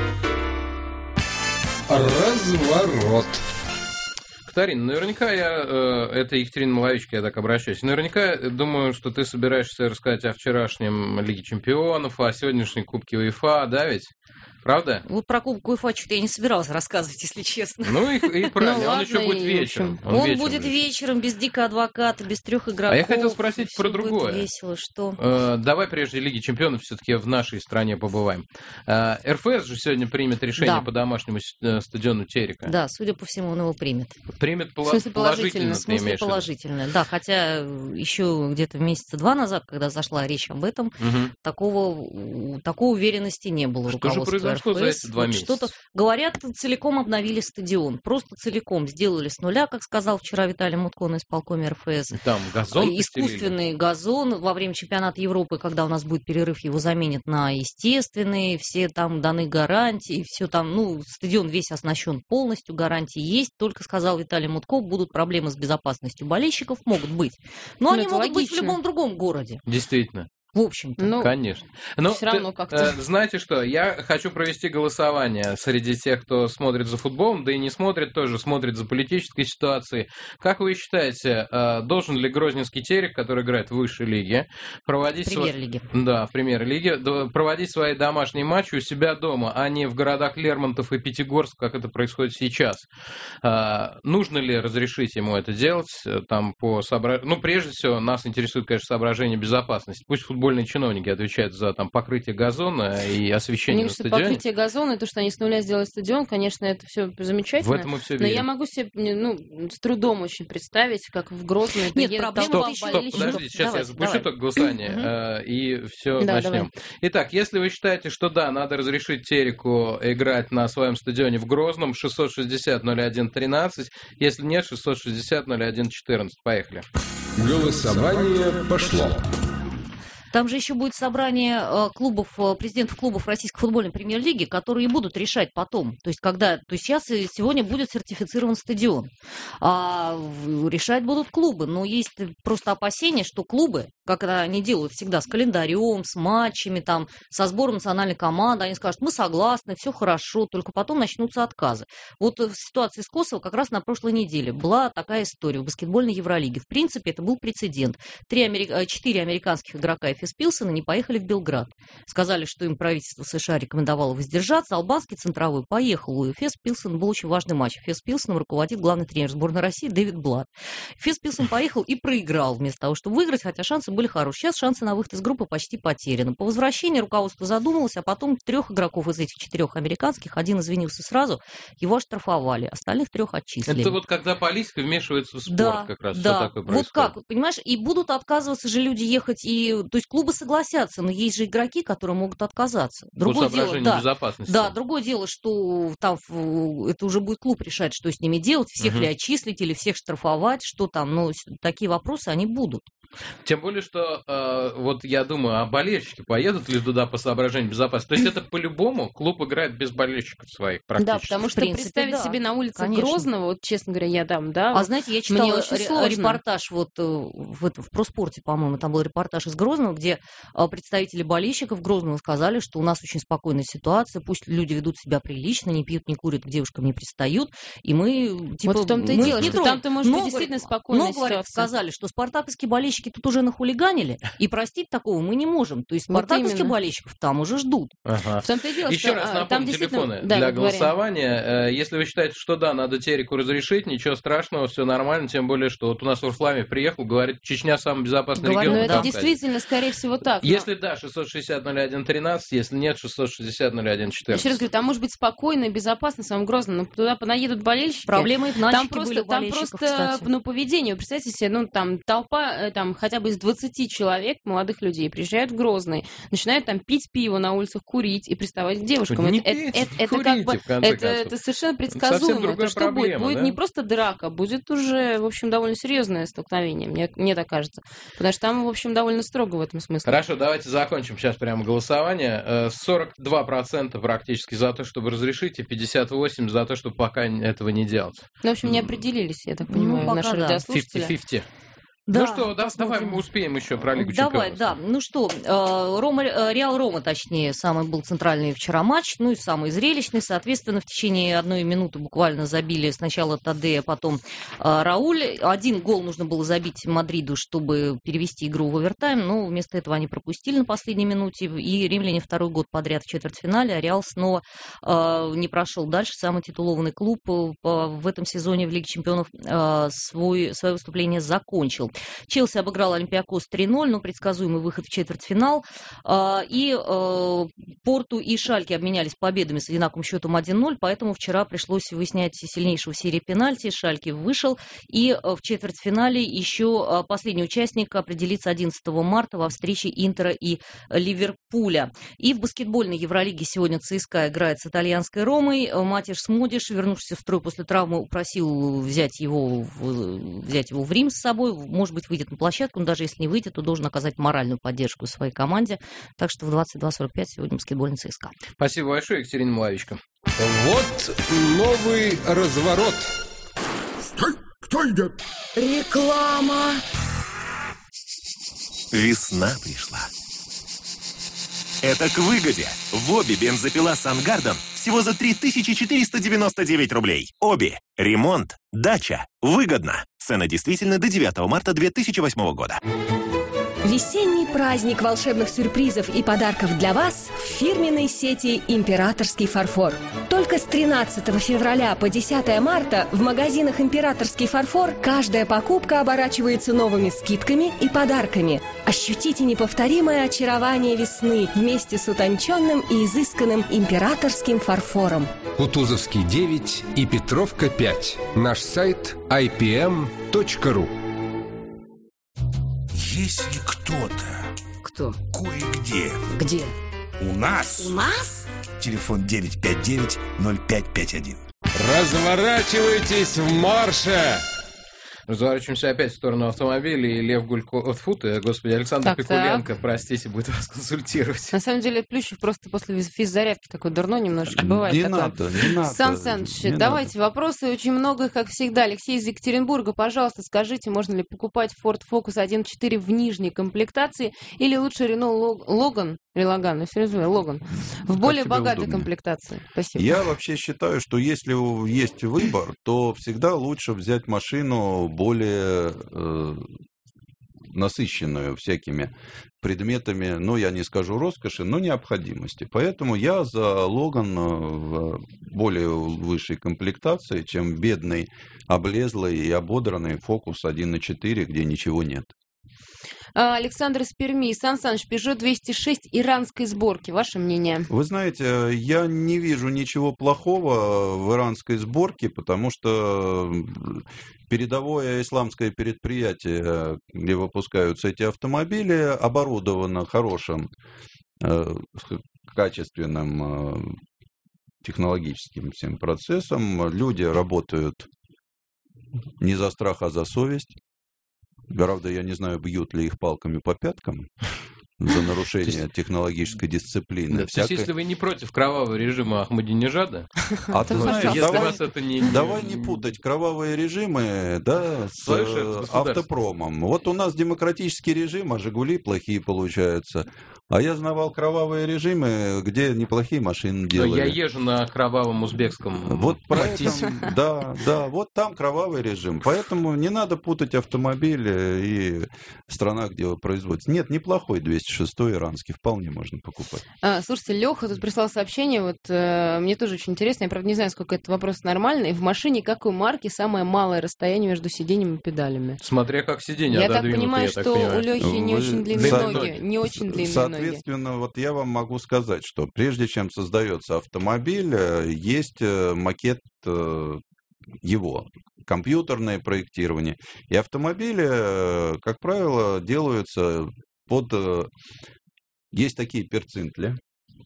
Разворот. Катарина, наверняка это Екатерина Маловичка, я так обращаюсь. Наверняка думаю, что ты собираешься рассказать о вчерашнем Лиге Чемпионов, о сегодняшней Кубке УЕФА, да ведь? Правда? Вот про Кубок УЕФА что-то я не собиралась рассказывать, если честно. Ну и правильно, он еще будет вечером. Он будет вечером, без Дика Адвоката, без 3 игроков. А я хотел спросить про другое. Весело, что? Давай прежде Лиги Чемпионов все-таки в нашей стране побываем. РФС же сегодня примет решение по домашнему стадиону Терека. Да, судя по всему, он его примет. Примет положительно, в смысле положительно. Да, хотя еще где-то месяца 2 назад, когда зашла речь об этом, такой уверенности не было у руководства. Что за эти 2 месяца? Что-то, говорят, целиком обновили стадион. Просто целиком сделали с нуля, как сказал вчера Виталий Мутко на исполкоме РФС. Там газон искусственный газон. Во время чемпионата Европы, когда у нас будет перерыв, его заменят на естественный. Все там даны гарантии. Все там, стадион весь оснащен полностью. Гарантии есть. Только, сказал Виталий Мутко, будут проблемы с безопасностью болельщиков. Могут быть. Но они могут быть в любом другом городе. Действительно. В общем-то. Конечно. Но все равно как-то... знаете что, я хочу провести голосование среди тех, кто смотрит за футболом, да и не смотрит тоже, смотрит за политической ситуацией. Как вы считаете, должен ли Грозненский Терек, который играет в высшей лиге, проводить... Премьер-лиге. Да, в премьер-лиге, проводить свои домашние матчи у себя дома, а не в городах Лермонтов и Пятигорск, как это происходит сейчас? Нужно ли разрешить ему это делать? Там по прежде всего, нас интересует, конечно, соображение безопасности. Пусть футбол футбольные чиновники отвечают за там покрытие газона и освещение на стадионе. Покрытие газона, и то, что они с нуля сделали стадион, конечно, это все замечательно. В этом мы все но верим. я могу себе, с трудом очень представить, как в Грозном... Нет, проблема... Стоп, подождите, сейчас я запущу только голосование, и все начнем. Давай. Итак, если вы считаете, что да, надо разрешить Тереку играть на своем стадионе в Грозном, 660-01-13, если нет, 660-01-14. Поехали. Голосование пошло. Там же еще будет собрание президентов клубов Российской футбольной премьер-лиги, которые будут решать потом. То есть сейчас и сегодня будет сертифицирован стадион. А решать будут клубы. Но есть просто опасения, что клубы, как они делают всегда с календарем, с матчами, там, со сбором национальной команды, они скажут, мы согласны, все хорошо, только потом начнутся отказы. Вот в ситуации с Косово как раз на прошлой неделе была такая история в баскетбольной Евролиге. В принципе, это был прецедент. 4 американских игрока Эфес Пилсена не поехали в Белград. Сказали, что им правительство США рекомендовало воздержаться. Албанский центровой поехал. У Эфес Пилсена был очень важный матч. Эфес Пилсеном руководит главный тренер сборной России Дэвид Блат. Эфес Пилсен поехал и проиграл вместо того, чтобы выиграть, хотя шансы были хорошие. Сейчас шансы на выход из группы почти потеряны. По возвращении руководство задумалось, а потом 3 игроков из этих 4 американских, один извинился сразу, его оштрафовали, остальных 3 отчислили. Это вот когда политика вмешивается в спорт, как раз, что такое происходит. Вот как, понимаешь, и будут отказываться же люди ехать, то есть клубы согласятся, но есть же игроки, которые могут отказаться. Другое дело, безопасности. Да, другое дело, что там это уже будет клуб решать, что с ними делать, всех ли отчислить или всех штрафовать, что там, но такие вопросы, они будут. Тем более, что вот я думаю, а болельщики поедут ли туда по соображениям безопасности? То есть это по-любому клуб играет без болельщиков своих практически. Да, потому что представить себе на улице Грозного, вот честно говоря, я там, да. А знаете, я читала репортаж в Проспорте, по-моему, там был репортаж из Грозного, где представители болельщиков Грозного сказали, что у нас очень спокойная ситуация, пусть люди ведут себя прилично, не пьют, не курят, к девушкам не пристают, и мы, вот в том-то и дело, что там-то может быть действительно спокойная ситуация. Сказали, что спартаковские болельщики тут уже нахулиганили, и простить такого мы не можем. То есть спартаковских болельщиков там уже ждут. Ага. В том-то и дело, еще раз напомню телефоны для голосования. Если вы считаете, что да, надо Тереку разрешить, ничего страшного, все нормально, тем более, что вот у нас Варфоломей приехал, говорит, Чечня самый безопасный регион. Но это действительно, скорее всего, так. Если да, 660-01-13, если нет, 660-01-14. Еще раз говорю, там может быть спокойно и безопасно в самом Грозном, но туда понаедут болельщики. Проблемы и в там просто поведение. Вы представьте себе, там толпа, там хотя бы из 20 человек, молодых людей, приезжают в Грозный, начинают там пить пиво на улицах, курить и приставать к девушкам. Это как бы, это совершенно предсказуемо. Это что будет? Будет не просто драка, будет уже, в общем, довольно серьезное столкновение, мне так кажется. Потому что там, в общем, довольно строго в этом смысле. Хорошо, давайте закончим сейчас прямо голосование. 42% практически за то, чтобы разрешить, и 58% за то, чтобы пока этого не делать. Ну, в общем, не определились, я так понимаю, наши радиослушатели. 50-50. Да, ну что, давай мы успеем еще про Лигу Чемпионов. Давай, да. Ну что, Реал Рома, точнее, самый был центральный вчера матч, ну и самый зрелищный. Соответственно, в течение 1 минуты буквально забили сначала Таде, а потом Рауль. 1 гол нужно было забить Мадриду, чтобы перевести игру в овертайм, но вместо этого они пропустили на последней минуте. И римляне 2-й год подряд в четвертьфинале, а Реал снова не прошел дальше. Самый титулованный клуб в этом сезоне в Лиге Чемпионов свое выступление закончил. Челси обыграл Олимпиакос 3-0, но предсказуемый выход в четвертьфинал. И Порту и Шальке обменялись победами с одинаковым счетом 1-0, поэтому вчера пришлось выяснять сильнейшего в серии пенальти. Шальке вышел, и в четвертьфинале еще последний участник определится 11 марта во встрече Интера и Ливерпуля. И в баскетбольной Евролиге сегодня ЦСКА играет с итальянской Ромой. Матиш Смодиш, вернувшийся в строй после травмы, упросил взять его в Рим с собой. Может быть, выйдет на площадку, но даже если не выйдет, то должен оказать моральную поддержку своей команде. Так что в 22:45 сегодня баскетбольный ЦСКА. Спасибо большое, Екатерина Малавичка. Вот новый разворот. Стой! Кто идет? Реклама. Весна пришла. Это к выгоде. В Оби бензопила Сангарден всего за 3499 рублей. Оби. Ремонт. Дача. Выгодно. Цены действительны до 9 марта 2008 года. Весенний праздник волшебных сюрпризов и подарков для вас в фирменной сети «Императорский фарфор». Только с 13 февраля по 10 марта в магазинах «Императорский фарфор» каждая покупка оборачивается новыми скидками и подарками. Ощутите неповторимое очарование весны вместе с утонченным и изысканным «Императорским фарфором». Кутузовский 9 и Петровка 5. Наш сайт ipm.ru. Если кто-то... Кто? Кое-где. Где? У нас. У нас? Телефон 959-0551. Разворачивайтесь в марше! Разворачиваемся опять в сторону автомобиля, и Лев господи, Александр Так, Пикуленко, простите, будет вас консультировать. На самом деле, Плющев просто после физзарядки такой дурной немножечко бывает. Не такое. надо, не надо. Сан Саныч, давайте вопросы, очень много, как всегда. Алексей из Екатеринбурга, пожалуйста, скажите, можно ли покупать Ford Focus 1.4 в нижней комплектации, или лучше Renault Logan, Логан, в более богатой удобнее? Комплектации? Спасибо. Я вообще считаю, что если есть выбор, то всегда лучше взять машину более насыщенную всякими предметами, ну, я не скажу роскоши, но необходимости. Поэтому я за Логан в более высшей комплектации, чем бедный, облезлый и ободранный Focus 1.4, где ничего нет. Александр из Перми. Сан Саныч, Peugeot 206 иранской сборки. Ваше мнение? Вы знаете, я не вижу ничего плохого в иранской сборке, потому что передовое исламское предприятие, где выпускаются эти автомобили, оборудовано хорошим, качественным технологическим всем процессом. Люди работают не за страх, а за совесть. Правда, я не знаю, бьют ли их палками по пяткам за нарушение технологической дисциплины. Да, то есть, если вы не против кровавого режима Ахмадинежада, а ты знаешь, давай, давай не путать кровавые режимы, да, с автопромом. Вот у нас демократический режим, а «Жигули» плохие получаются. А я знавал кровавые режимы, где неплохие машины делали. Я езжу на кровавом узбекском. Вот поэтому, да, вот там кровавый режим. Поэтому не надо путать автомобиль и страна, где его производится. Нет, неплохой 206 иранский, вполне можно покупать. Слушайте, Леха тут прислал сообщение, вот мне тоже очень интересно, я, правда, не знаю, сколько этот вопрос нормальный. В машине какой марки самое малое расстояние между сиденьем и педалями? Смотря как сиденье я так понимаю, что у Лехи не очень длинные ноги, не очень длинные ноги. Соответственно, вот я вам могу сказать, что прежде чем создается автомобиль, есть макет его, компьютерное проектирование. И автомобили, как правило, делаются под... Есть такие перцинтли.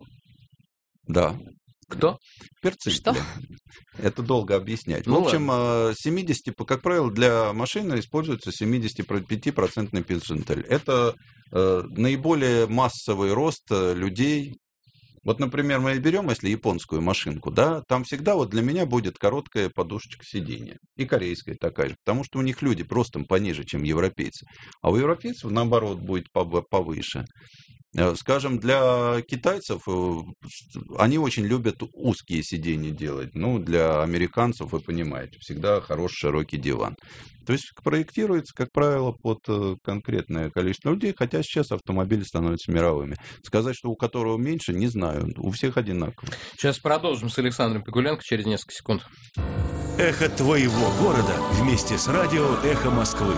Да. Кто? Перцинтли. Что? Это долго объяснять. Ну, в общем, 70, как правило, для машины используется 75% перцинтиль. Это наиболее массовый рост людей. Вот, например, мы берем, если японскую машинку, да, там всегда вот для меня будет короткая подушечка сидения. И корейская такая же. Потому что у них люди просто пониже, чем европейцы. А у европейцев, наоборот, будет повыше. Скажем, для китайцев они очень любят узкие сиденья делать. Ну, для американцев, вы понимаете, всегда хороший широкий диван. То есть проектируется, как правило, под конкретное количество людей, хотя сейчас автомобили становятся мировыми. Сказать, что у которого меньше, не знаю. У всех одинаково. Сейчас продолжим с Александром Пикуленко через несколько секунд. Эхо твоего города вместе с радио «Эхо Москвы».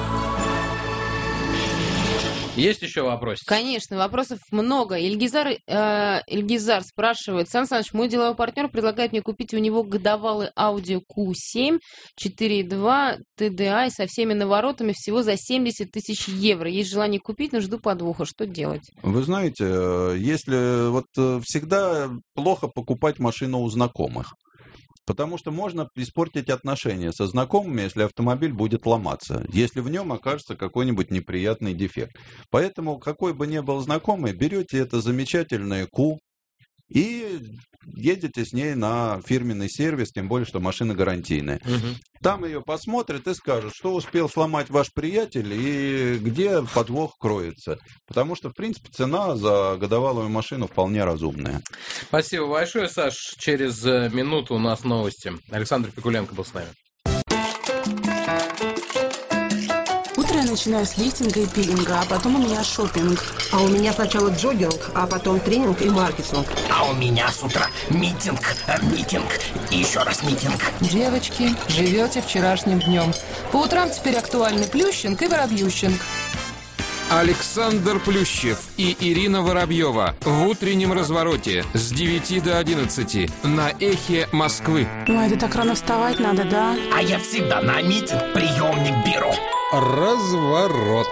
Есть еще вопросы? Конечно, вопросов много. Ильгизар спрашивает. Сан Саныч, мой деловой партнер предлагает мне купить у него годовалый Audi Q7 4.2 TDI со всеми наворотами всего за 70 тысяч евро. Есть желание купить, но жду подвоха. Что делать? Вы знаете, если вот всегда плохо покупать машину у знакомых. Потому что можно испортить отношения со знакомыми, если автомобиль будет ломаться, если в нем окажется какой-нибудь неприятный дефект. Поэтому, какой бы ни был знакомый, берете это замечательное Q и едете с ней на фирменный сервис, тем более, что машина гарантийная. Угу. Там ее посмотрят и скажут, что успел сломать ваш приятель и где подвох кроется. Потому что, в принципе, цена за годовалую машину вполне разумная. Спасибо большое, Саш. Через минуту у нас новости. Александр Пикуленко был с нами. Утро я начинаю с лифтинга и пилинга, а потом у меня шопинг. А у меня сначала джогинг, а потом тренинг и маркетинг. А у меня с утра митинг, и еще раз митинг. Девочки, живете вчерашним днем. По утрам теперь актуальны Плющенко и Воробьющенко. Александр Плющев и Ирина Воробьева в утреннем развороте с 9 до 11 на Эхе Москвы. Ой, это так рано вставать надо, да? А я всегда на митинг приемник беру. Разворот.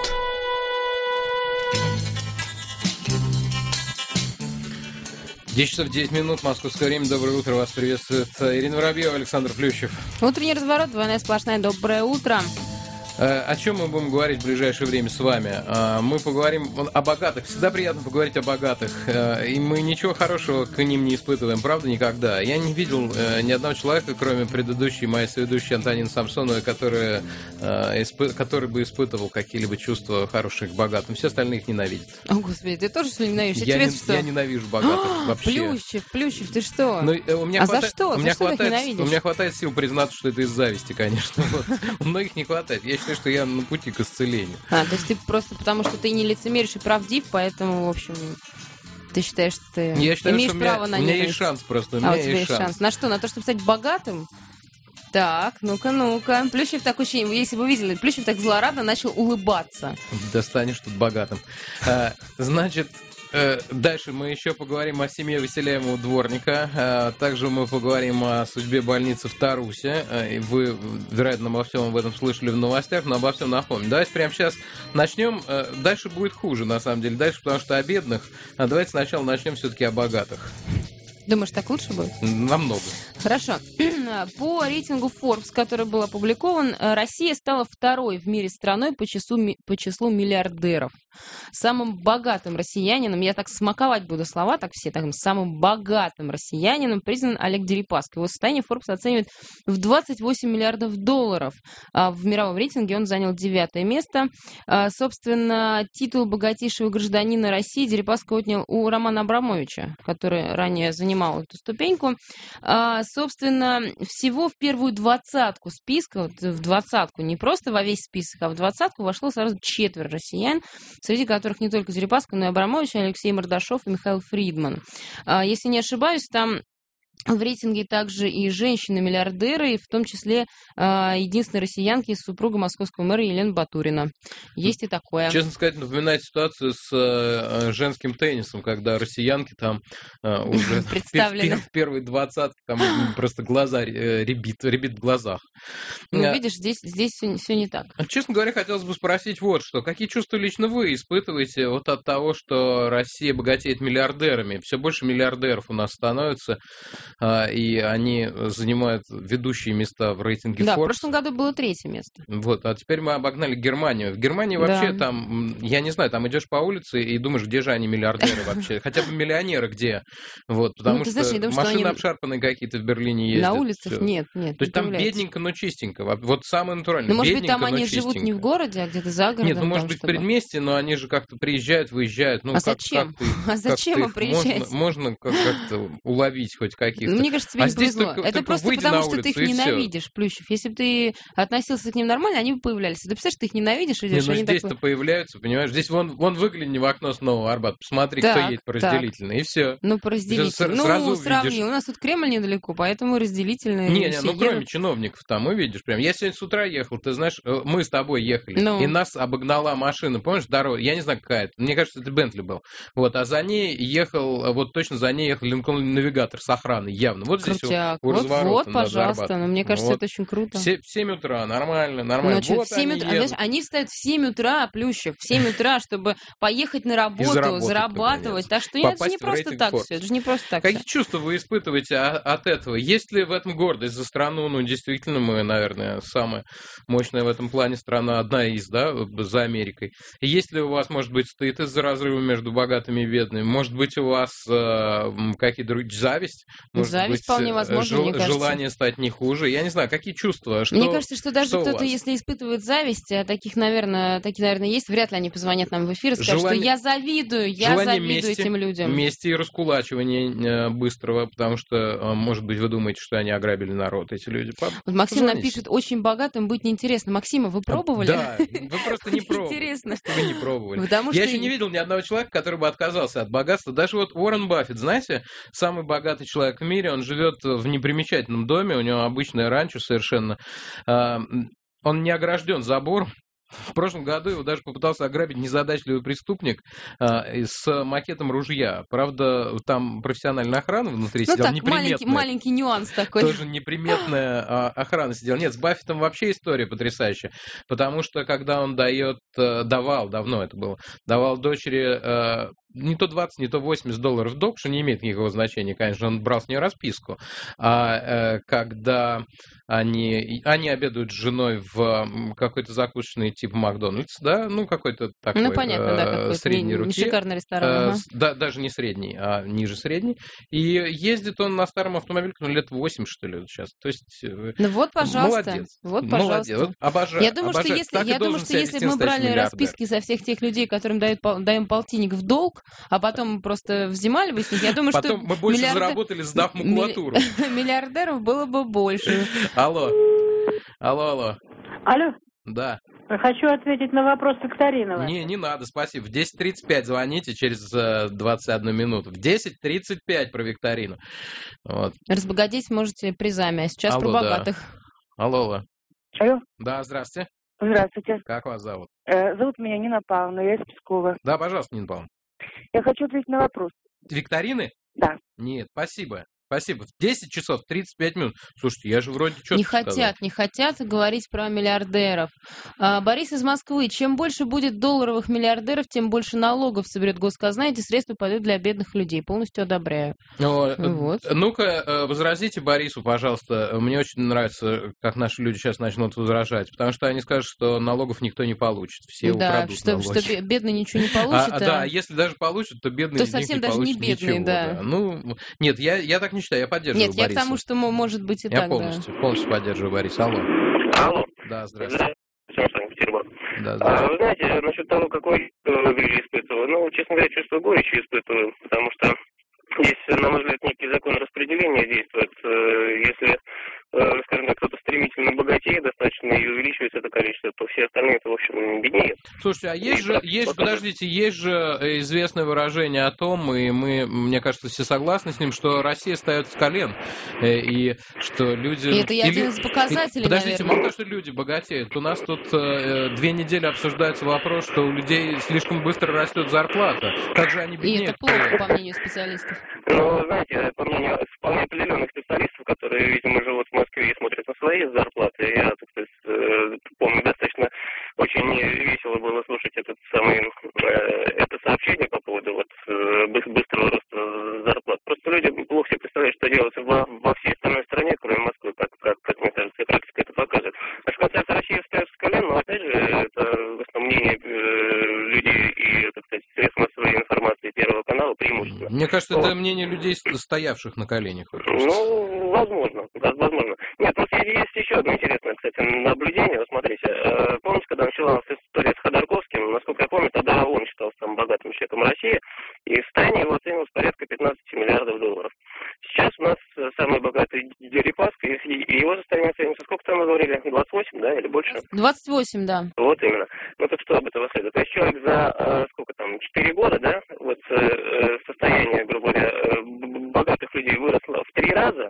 Часов 10 минут, московское время. Доброе утро, вас приветствует Ирина Воробьева, Александр Плющев. Утренний разворот, двойная сплошная. Доброе утро. О чем мы будем говорить в ближайшее время с вами? Мы поговорим о богатых. Всегда приятно поговорить о богатых. И мы ничего хорошего к ним не испытываем, правда, никогда. Я не видел ни одного человека, кроме предыдущей моей соведущей Антонины Самсоновой, который бы испытывал какие-либо чувства хорошие к богатым. Все остальные их ненавидят. О, Господи, ты тоже что ли ненавидишь? Я ненавижу богатых вообще. Плющев, ты что? За что? У меня хватает сил признаться, что это из зависти, конечно. У многих не хватает. Я считаю, что я на пути к исцелению. То есть ты просто потому, что ты не лицемеришь и правдив, поэтому, в общем, ты считаешь, что ты имеешь право на ненависть. У меня есть шанс просто. У тебя есть шанс. На что? На то, чтобы стать богатым? Так, ну-ка. Плющев так очень, если бы вы видели, Плющев так злорадно начал улыбаться. Да станешь тут богатым. Значит, дальше мы еще поговорим о семье выселяемого дворника. Также мы поговорим о судьбе больницы в Тарусе. Вы, вероятно, обо всем об этом слышали в новостях, но обо всем напомню. Давайте прямо сейчас начнем. Дальше будет хуже, на самом деле. Дальше, потому что о бедных. Давайте сначала начнем все-таки о богатых. Думаешь, так лучше будет? Намного. Хорошо. По рейтингу Forbes, который был опубликован, Россия стала второй в мире страной по числу миллиардеров. Самым богатым россиянином, я так смаковать буду слова, так все, так, самым богатым россиянином признан Олег Дерипаска. Его состояние Forbes оценивает в 28 миллиардов долларов. В мировом рейтинге он занял 9-е место. Собственно, титул богатейшего гражданина России Дерипаска отнял у Романа Абрамовича, который ранее занимал эту ступеньку. Собственно, всего в первую двадцатку списка, в двадцатку, не просто во весь список, а в двадцатку вошло сразу 4 россиян, среди которых не только Дерипаска, но и Абрамович, Алексей Мордашов и Михаил Фридман. Если не ошибаюсь, там в рейтинге также и женщины-миллиардеры, в том числе единственной россиянки, супруга московского мэра Елена Батурина. Есть и такое. Честно сказать, напоминает ситуацию с женским теннисом, когда россиянки там уже в первой двадцатке, там просто глаза рябит в глазах. Ну, видишь, здесь все не так. Честно говоря, хотелось бы спросить вот что. Какие чувства лично вы испытываете вот от того, что Россия богатеет миллиардерами? Все больше миллиардеров у нас становится, и они занимают ведущие места в рейтинге Forbes. Да, в прошлом году было 3-е место. Вот, а теперь мы обогнали Германию. В Германии вообще там, я не знаю, там идешь по улице и думаешь, где же они миллиардеры вообще? Хотя бы миллионеры где? Вот, потому что машины обшарпанные какие-то в Берлине ездят. На улицах нет. То есть там бедненько, но чистенько. Вот самое натуральное. Ну, может быть, там они живут не в городе, а где-то за городом. Нет, ну, может быть, в предместье, но они же как-то приезжают, выезжают. А зачем? А зачем им приезжать? Можно как-то уловить хоть каких-то. Мне кажется, тебе не повезло. Это просто потому, что ты их ненавидишь, Плющев. Если бы ты относился к ним нормально, они бы появлялись. Ты представляешь, ты их ненавидишь, идешь, они здесь-то появляются, понимаешь? Здесь вон выгляни в окно с Нового Арбата, посмотри, кто едет по разделительной, и все. Ну, по разделительной. Ну, сравни. У нас тут Кремль недалеко, поэтому разделительные. Не, кроме чиновников там, увидишь прям. Я сегодня с утра ехал, ты знаешь, мы с тобой ехали, и нас обогнала машина, помнишь, дорога, я не знаю, какая это, мне кажется, это Бентли был. Вот, а за ней ехал, вот точно за ней ехал Линкольн-навигатор с охраной, явно. Вот здесь у разворота. Вот, пожалуйста, но мне кажется, это очень круто. В 7 утра, нормально. Ну, вот в 7 утра, знаешь, они встают в 7 утра, Плющев, в 7 утра, чтобы поехать на работу, зарабатывать. Так что это же не просто так все, это же не просто так. Какие чувства вы испытываете от этого? Есть ли в этом гордость за страну? Ну, действительно, мы, наверное, самая мощная в этом плане страна, одна из, да, за Америкой. Есть ли у вас, может быть, стыд из-за разрыва между богатыми и бедными? Может быть, у вас какие-то другие... Зависть? Зависть вполне возможно, мне кажется. Желание стать не хуже. Я не знаю, какие чувства? Мне кажется, что даже кто-то, если испытывает зависть, а таких, наверное, есть, вряд ли они позвонят нам в эфир и скажут, что я завидую этим людям. Мести и раскулачивания быстрого, потому что, может быть, вы думаете, что они ограбили народ, эти люди. Вот Максим нам пишет, очень богатым быть неинтересно. Максима, вы пробовали? Да, вы просто не пробовали. Интересно. Вы не пробовали. Потому Я что... еще не видел ни одного человека, который бы отказался от богатства. Даже вот Уоррен Баффет, знаете, самый богатый человек в мире, он живет в непримечательном доме, у него обычное ранчо совершенно. Он не огражден забором. В прошлом году его даже попытался ограбить незадачливый преступник с макетом ружья. Правда, там профессиональная охрана внутри сидела, неприметная. Маленький нюанс такой. Тоже неприметная охрана сидела. Нет, с Баффетом вообще история потрясающая. Потому что, когда он давал, давно это было, давал дочери... не то 20, не то $80 в долг, что не имеет никакого значения, конечно, он брал с нее расписку. А когда они обедают с женой в какой-то закусочный типа Макдональдс, да, ну, какой-то такой понятно, да, какой-то средней руки. Не шикарный ресторан. Даже не средний, а ниже средний. И ездит он на старом автомобиле, лет 8, что ли, сейчас. То есть, ну вот, пожалуйста. Молодец. Вот, пожалуйста. Молодец. Обожаю. Я думаю, что если мы брали расписки со всех тех людей, которым даем полтинник в долг, а потом просто взимали бы с них, я думаю, потом что... мы больше заработали, сдав макулатуру. Миллиардеров было бы больше. Алло. Алло. Да. Хочу ответить на вопрос Викторинова. Не надо, спасибо. В 10:35 звоните через 21 минуту. В 10:35 про викторину. Вот. Разбогатеть можете призами, а сейчас про богатых. Да. Алло. Да, здравствуйте. Здравствуйте. Как вас зовут? Зовут меня Нина Павловна, я из Пскова. Да, пожалуйста, Нина Павловна. Я хочу ответить на вопрос. Викторины? Да. Нет, спасибо. Спасибо. В 10 часов 35 минут. Слушайте, я же вроде что-то сказал. Не хотят говорить про миллиардеров. Борис из Москвы. Чем больше будет долларовых миллиардеров, тем больше налогов соберет госказна, эти средства пойдут для бедных людей. Полностью одобряю. Вот. Ну-ка, возразите Борису, пожалуйста. Мне очень нравится, как наши люди сейчас начнут возражать, потому что они скажут, что налогов никто не получит. Все украдут налоги. Что бедный ничего не получит. Да, если даже получат, то бедный то совсем даже не бедный, ничего, да. Ну, нет, я так не считаю, я поддерживаю Бориса. Нет, я к тому, что может быть и я так, полностью поддерживаю Бориса. Алло. Да, здравствуйте. Санкт-Петербург. Да, вы знаете, насчет того, какой горечь испытываю, ну, честно говоря, чувство горечи испытываю, потому что здесь, на мой взгляд, некий закон распределения действует. Если, скажем так, кто-то стремительно богатеет достаточно и увеличивается это количество, то все остальные, это, в общем, беднеют. Слушайте, а есть же известное выражение о том, и мы, мне кажется, все согласны с ним, что Россия встает с колен, и что люди... И это один из показателей, подождите, наверное. мало того, что люди богатеют, у нас тут 2 недели обсуждается вопрос, что у людей слишком быстро растет зарплата. Как же они беднеют? И это плохо, по мнению специалистов. Ну, знаете, по мнению вполне определенных специалистов, которые, видимо, живут в Москве и смотрят на свои зарплаты, я, так сказать, помню, достаточно очень весело было слушать это сообщение по поводу быстрого роста зарплат. Просто люди плохо себе представляют, что делается во всей остальной стране, кроме Москвы, как мне кажется, и практика это показывает. А что касается России, встает с колен, но, опять же, это в основном мнение людей и, так сказать, средств массовой информации Первого канала преимущественно. Мне кажется, это мнение людей, стоявших на коленях. Ну, возможно. Нет, тут есть еще одно интересное, кстати, наблюдение. Вот смотрите, помните, когда началась история с Ходорковским, насколько я помню, тогда он считался самым богатым человеком России, и состояние его оценивалось порядка 15 миллиардов долларов. Сейчас у нас самый богатый Дерипаска, и его состояние оценивается, сколько там вы говорили, 28, да, или больше? 28, да. Вот именно. Ну так что об этом следует? То есть человек за, 4 года, да, вот состояние, грубо говоря, богатых людей выросло в 3 раза,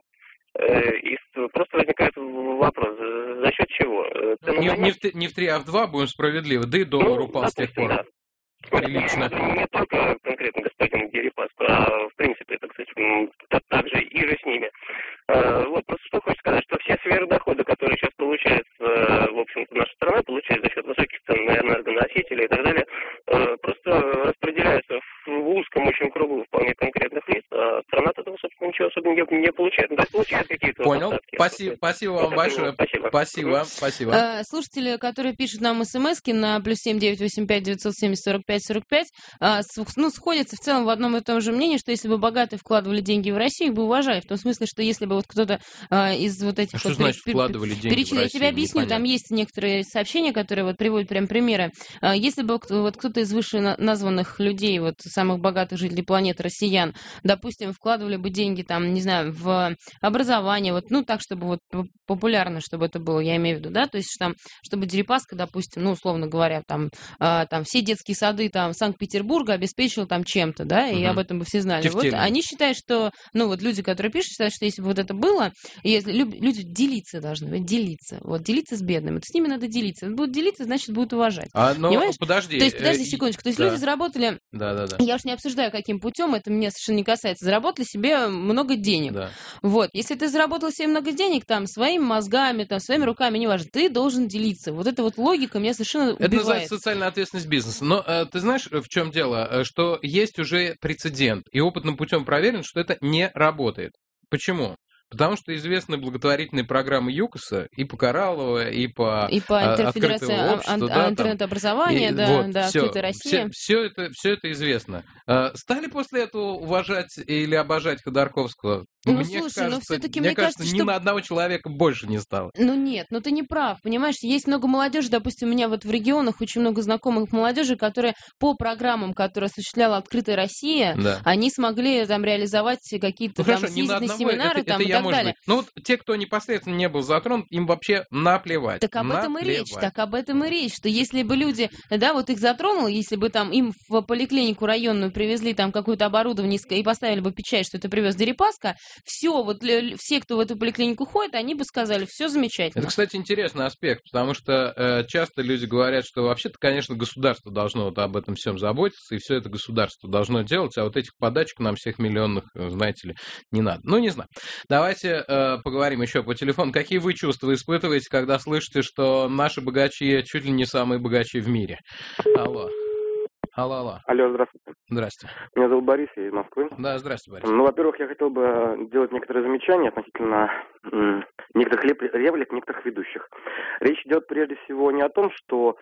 и просто возникает вопрос, за счет чего? Не в 3, а в 2, будем справедливы, да и доллар упал с тех пор. Да. Прилично. Не только конкретно господин Дерипаска, а в принципе, так сказать, также и же с ними. Вот, просто что хочу сказать, что все сверхдоходы, которые сейчас получается, в общем-то, наша страна получает за счет высоких цен на энергоносители и так далее, просто распределяются в узком очень кругу вполне конкретных лиц, а страна-то этого, собственно, ничего особенно не получает. То есть получает какие-то... Понял. Спасибо вам большое. Спасибо. Слушатели, которые пишут нам смски на +7 985 970 45 45, сходятся в целом в одном и том же мнении, что если бы богатые вкладывали деньги в Россию, их бы уважали. В том смысле, что если бы вот кто-то из вот этих... Что значит вкладывали деньги в Россию? Я тебе объясню, непонятно. Там есть некоторые сообщения, которые вот приводят прям примеры. Если бы вот кто-то из вышеназванных людей, вот самых богатых жителей планеты, россиян, допустим, вкладывали бы деньги там, не знаю, в образование, вот, ну так, чтобы чтобы вот популярно, чтобы это было, я имею в виду, да, то есть там, чтобы Дерипаска, допустим, ну, условно говоря, там все детские сады там Санкт-Петербурга обеспечил там чем-то, да, и об этом бы все знали. Вот они считают, что, ну, вот люди, которые пишут, считают, что если бы вот это было, если люди делиться должны, делиться с бедными, то с ними надо делиться. Будут делиться, значит, будут уважать. Понимаешь? Подожди. То есть, подожди секундочку, то есть люди заработали, я уж не обсуждаю, каким путем, это меня совершенно не касается, заработали себе много денег. Да. Вот, если ты заработал себе много денег, там, своими мозгами, там, своими руками, неважно, ты должен делиться. Вот эта вот логика меня совершенно убивает. Это называется социальная ответственность бизнеса. Но ты знаешь, в чем дело? Что есть уже прецедент, и опытным путем проверен, что это не работает. Почему? Потому что известны благотворительные программы ЮКОСа и по Кораллову, и по Интерфедерации интернет-образования, «Открытая Россия». Все это известно. Стали после этого уважать или обожать Ходорковского? Ну, слушай, все-таки мне кажется, ни на одного человека больше не стало. Ну, нет, ты не прав, понимаешь, есть много молодежи, допустим, у меня вот в регионах очень много знакомых молодежи, которые по программам, которые осуществляла «Открытая Россия», они смогли там реализовать какие-то там съездить на семинары там, и так далее. Ну, вот те, кто непосредственно не был затронут, им вообще наплевать. Так об этом и речь, что если бы люди, да, вот их затронуло, если бы там им в поликлинику районную привезли там какое-то оборудование и поставили бы печать, что это привез Дерипаска, все, кто в эту поликлинику ходит, они бы сказали, все замечательно. Это, кстати, интересный аспект, потому что часто люди говорят, что вообще-то, конечно, государство должно вот об этом всем заботиться, и все это государство должно делать, а вот этих подачек нам всех миллионных, знаете ли, не надо. Ну, не знаю. Давайте поговорим еще по телефону. Какие вы чувства испытываете, когда слышите, что наши богачи чуть ли не самые богачи в мире? Алло. Алло. Алло, здравствуйте. Здрасте. Меня зовут Борис, я из Москвы. Да, здравствуйте, Борис. Ну, во-первых, я хотел бы сделать некоторые замечания относительно некоторых реплик, некоторых ведущих. Речь идет прежде всего не о том, что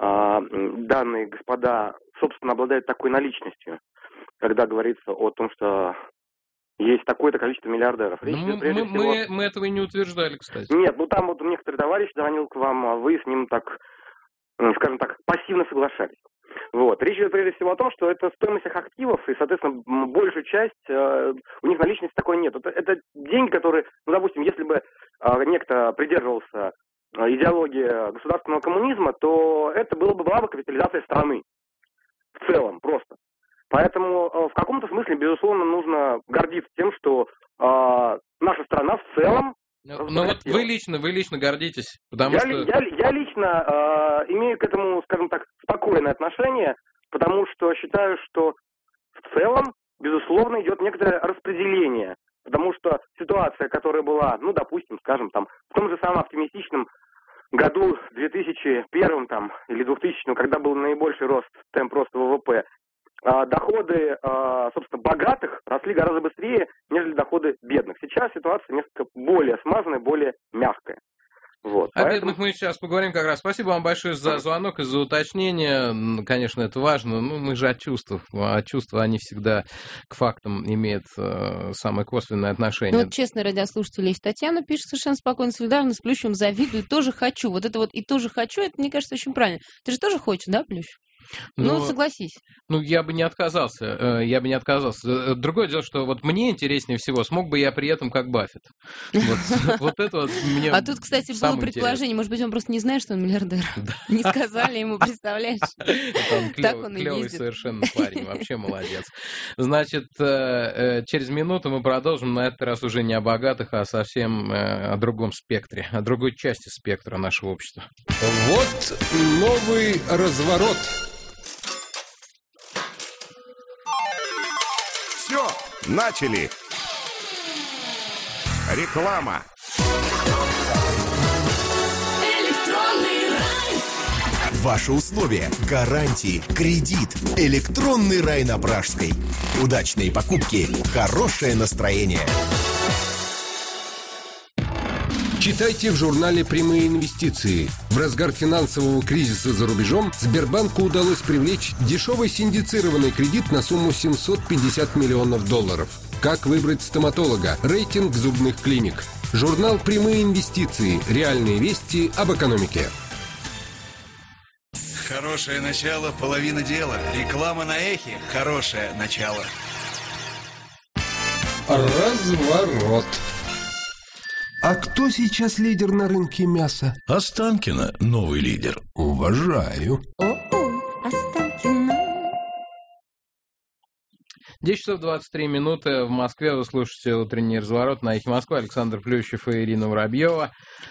данные господа, собственно, обладают такой наличностью, когда говорится о том, что есть такое-то количество миллиардеров. Речь идет прежде всего... Мы этого и не утверждали, кстати. Нет, там вот некоторый товарищ звонил к вам, а вы с ним так, скажем так, пассивно соглашались. Вот. Речь идет прежде всего о том, что это стоимость их активов, и, соответственно, большую часть у них наличности такой нет. Это деньги, которые, ну, допустим, если бы некто придерживался идеологии государственного коммунизма, то это была бы капитализация страны в целом просто. Поэтому в каком-то смысле, безусловно, нужно гордиться тем, что наша страна в целом... Ну вот вы лично гордитесь, потому что... Я лично имею к этому, скажем так, спокойное отношение, потому что считаю, что в целом, безусловно, идет некоторое распределение, потому что ситуация, которая была, ну, допустим, скажем, там, в том же самом оптимистичном году 2001 там, или 2000, когда был наибольший темп роста ВВП, доходы, собственно, богатых росли гораздо быстрее, нежели доходы бедных. Сейчас ситуация несколько более смазанная, более мягкая. Вот, о бедных мы сейчас поговорим как раз. Спасибо вам большое за звонок и за уточнение. Конечно, это важно. Ну, мы же от чувств. А чувства, они всегда к фактам имеют самое косвенное отношение. Ну, вот честно, радиослушатель есть Татьяна, пишет совершенно спокойно, солидарно с Плющем, завидую, тоже хочу. Вот это вот и тоже хочу, это, мне кажется, очень правильно. Ты же тоже хочешь, да, Плющ? Ну, согласись. Ну, я бы не отказался. Другое дело, что вот мне интереснее всего, смог бы я при этом как Баффет. Вот это вот мне. А тут, кстати, было предположение, может быть, он просто не знает, что он миллиардер. Не сказали ему, представляешь? Так он и ездит. Клевый совершенно парень, вообще молодец. Значит, через минуту мы продолжим, на этот раз уже не о богатых, а совсем о другом спектре, о другой части спектра нашего общества. Вот новый разворот. Все, начали. Реклама. Электронный рай. Ваши условия, гарантии, кредит. Электронный рай на Пражской. Удачные покупки, хорошее настроение. Читайте в журнале «Прямые инвестиции». В разгар финансового кризиса за рубежом Сбербанку удалось привлечь дешевый синдицированный кредит на сумму $750 миллионов. Как выбрать стоматолога? Рейтинг зубных клиник. Журнал «Прямые инвестиции». Реальные вести об экономике. Хорошее начало – половина дела. Реклама на Эхе – хорошее начало. Разворот. А кто сейчас лидер на рынке мяса? Останкино новый лидер. Уважаю. 10 часов 23 минуты в Москве. Вы слушаете «Утренний разворот» на «Эхе Москвы». Александр Плющев и Ирина Воробьева.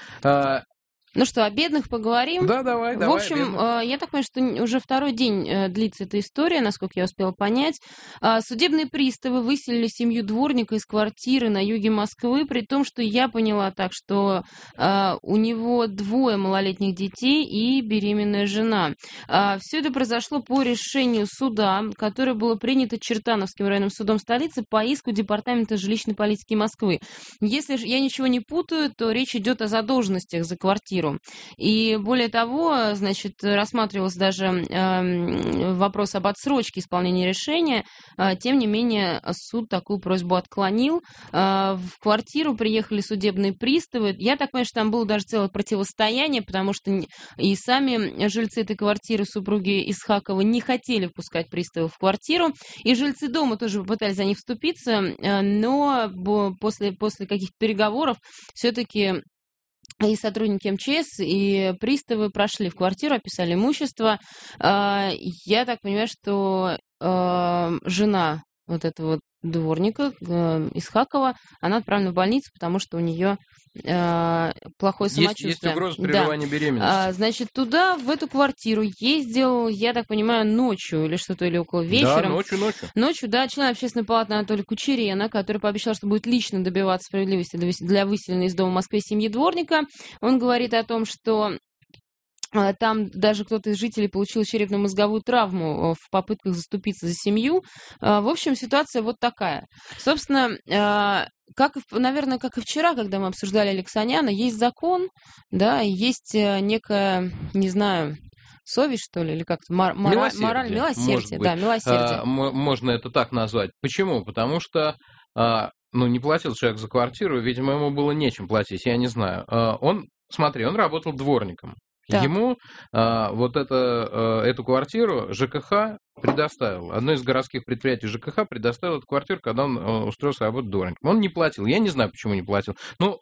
Ну что, о бедных поговорим? Да, давай. В общем, я так понимаю, что уже второй день длится эта история, насколько я успела понять. Судебные приставы выселили семью дворника из квартиры на юге Москвы, при том, что я поняла так, что у него 2 малолетних детей и беременная жена. Все это произошло по решению суда, которое было принято Чертановским районным судом столицы по иску Департамента жилищной политики Москвы. Если я ничего не путаю, то речь идет о задолженностях за квартиру. И более того, значит, рассматривался даже вопрос об отсрочке исполнения решения. Тем не менее, суд такую просьбу отклонил. В квартиру приехали судебные приставы. Я так понимаю, что там было даже целое противостояние, потому что и сами жильцы этой квартиры, супруги Исхакова, не хотели впускать приставов в квартиру. И жильцы дома тоже попытались за них вступиться, но после каких-то переговоров все-таки и сотрудники МЧС, и приставы прошли в квартиру, описали имущество. Я так понимаю, что жена вот этого дворника Исхакова, она отправлена в больницу, потому что у нее плохое самочувствие. Есть угроза прерывания беременности. Значит, туда, в эту квартиру ездил, я так понимаю, ночью или что-то, или около вечера. Да, ночью. Ночью, да, член общественной палаты Анатолий Кучерена, который пообещал, что будет лично добиваться справедливости для выселенной из дома в Москве семьи дворника. Он говорит о том, что там даже кто-то из жителей получил черепно-мозговую травму в попытках заступиться за семью. В общем, ситуация вот такая. Собственно, наверное, как и вчера, когда мы обсуждали Алексаняна, есть закон, да, и есть некая, не знаю, совесть, что ли, или как-то милосердие. Да, милосердие. Можно это так назвать. Почему? Потому что не платил человек за квартиру, видимо, ему было нечем платить, я не знаю. Он работал дворником. Так. Ему эту квартиру ЖКХ предоставил. Одно из городских предприятий ЖКХ предоставило эту квартиру, когда он устроился работать дворником. Он не платил. Я не знаю, почему не платил.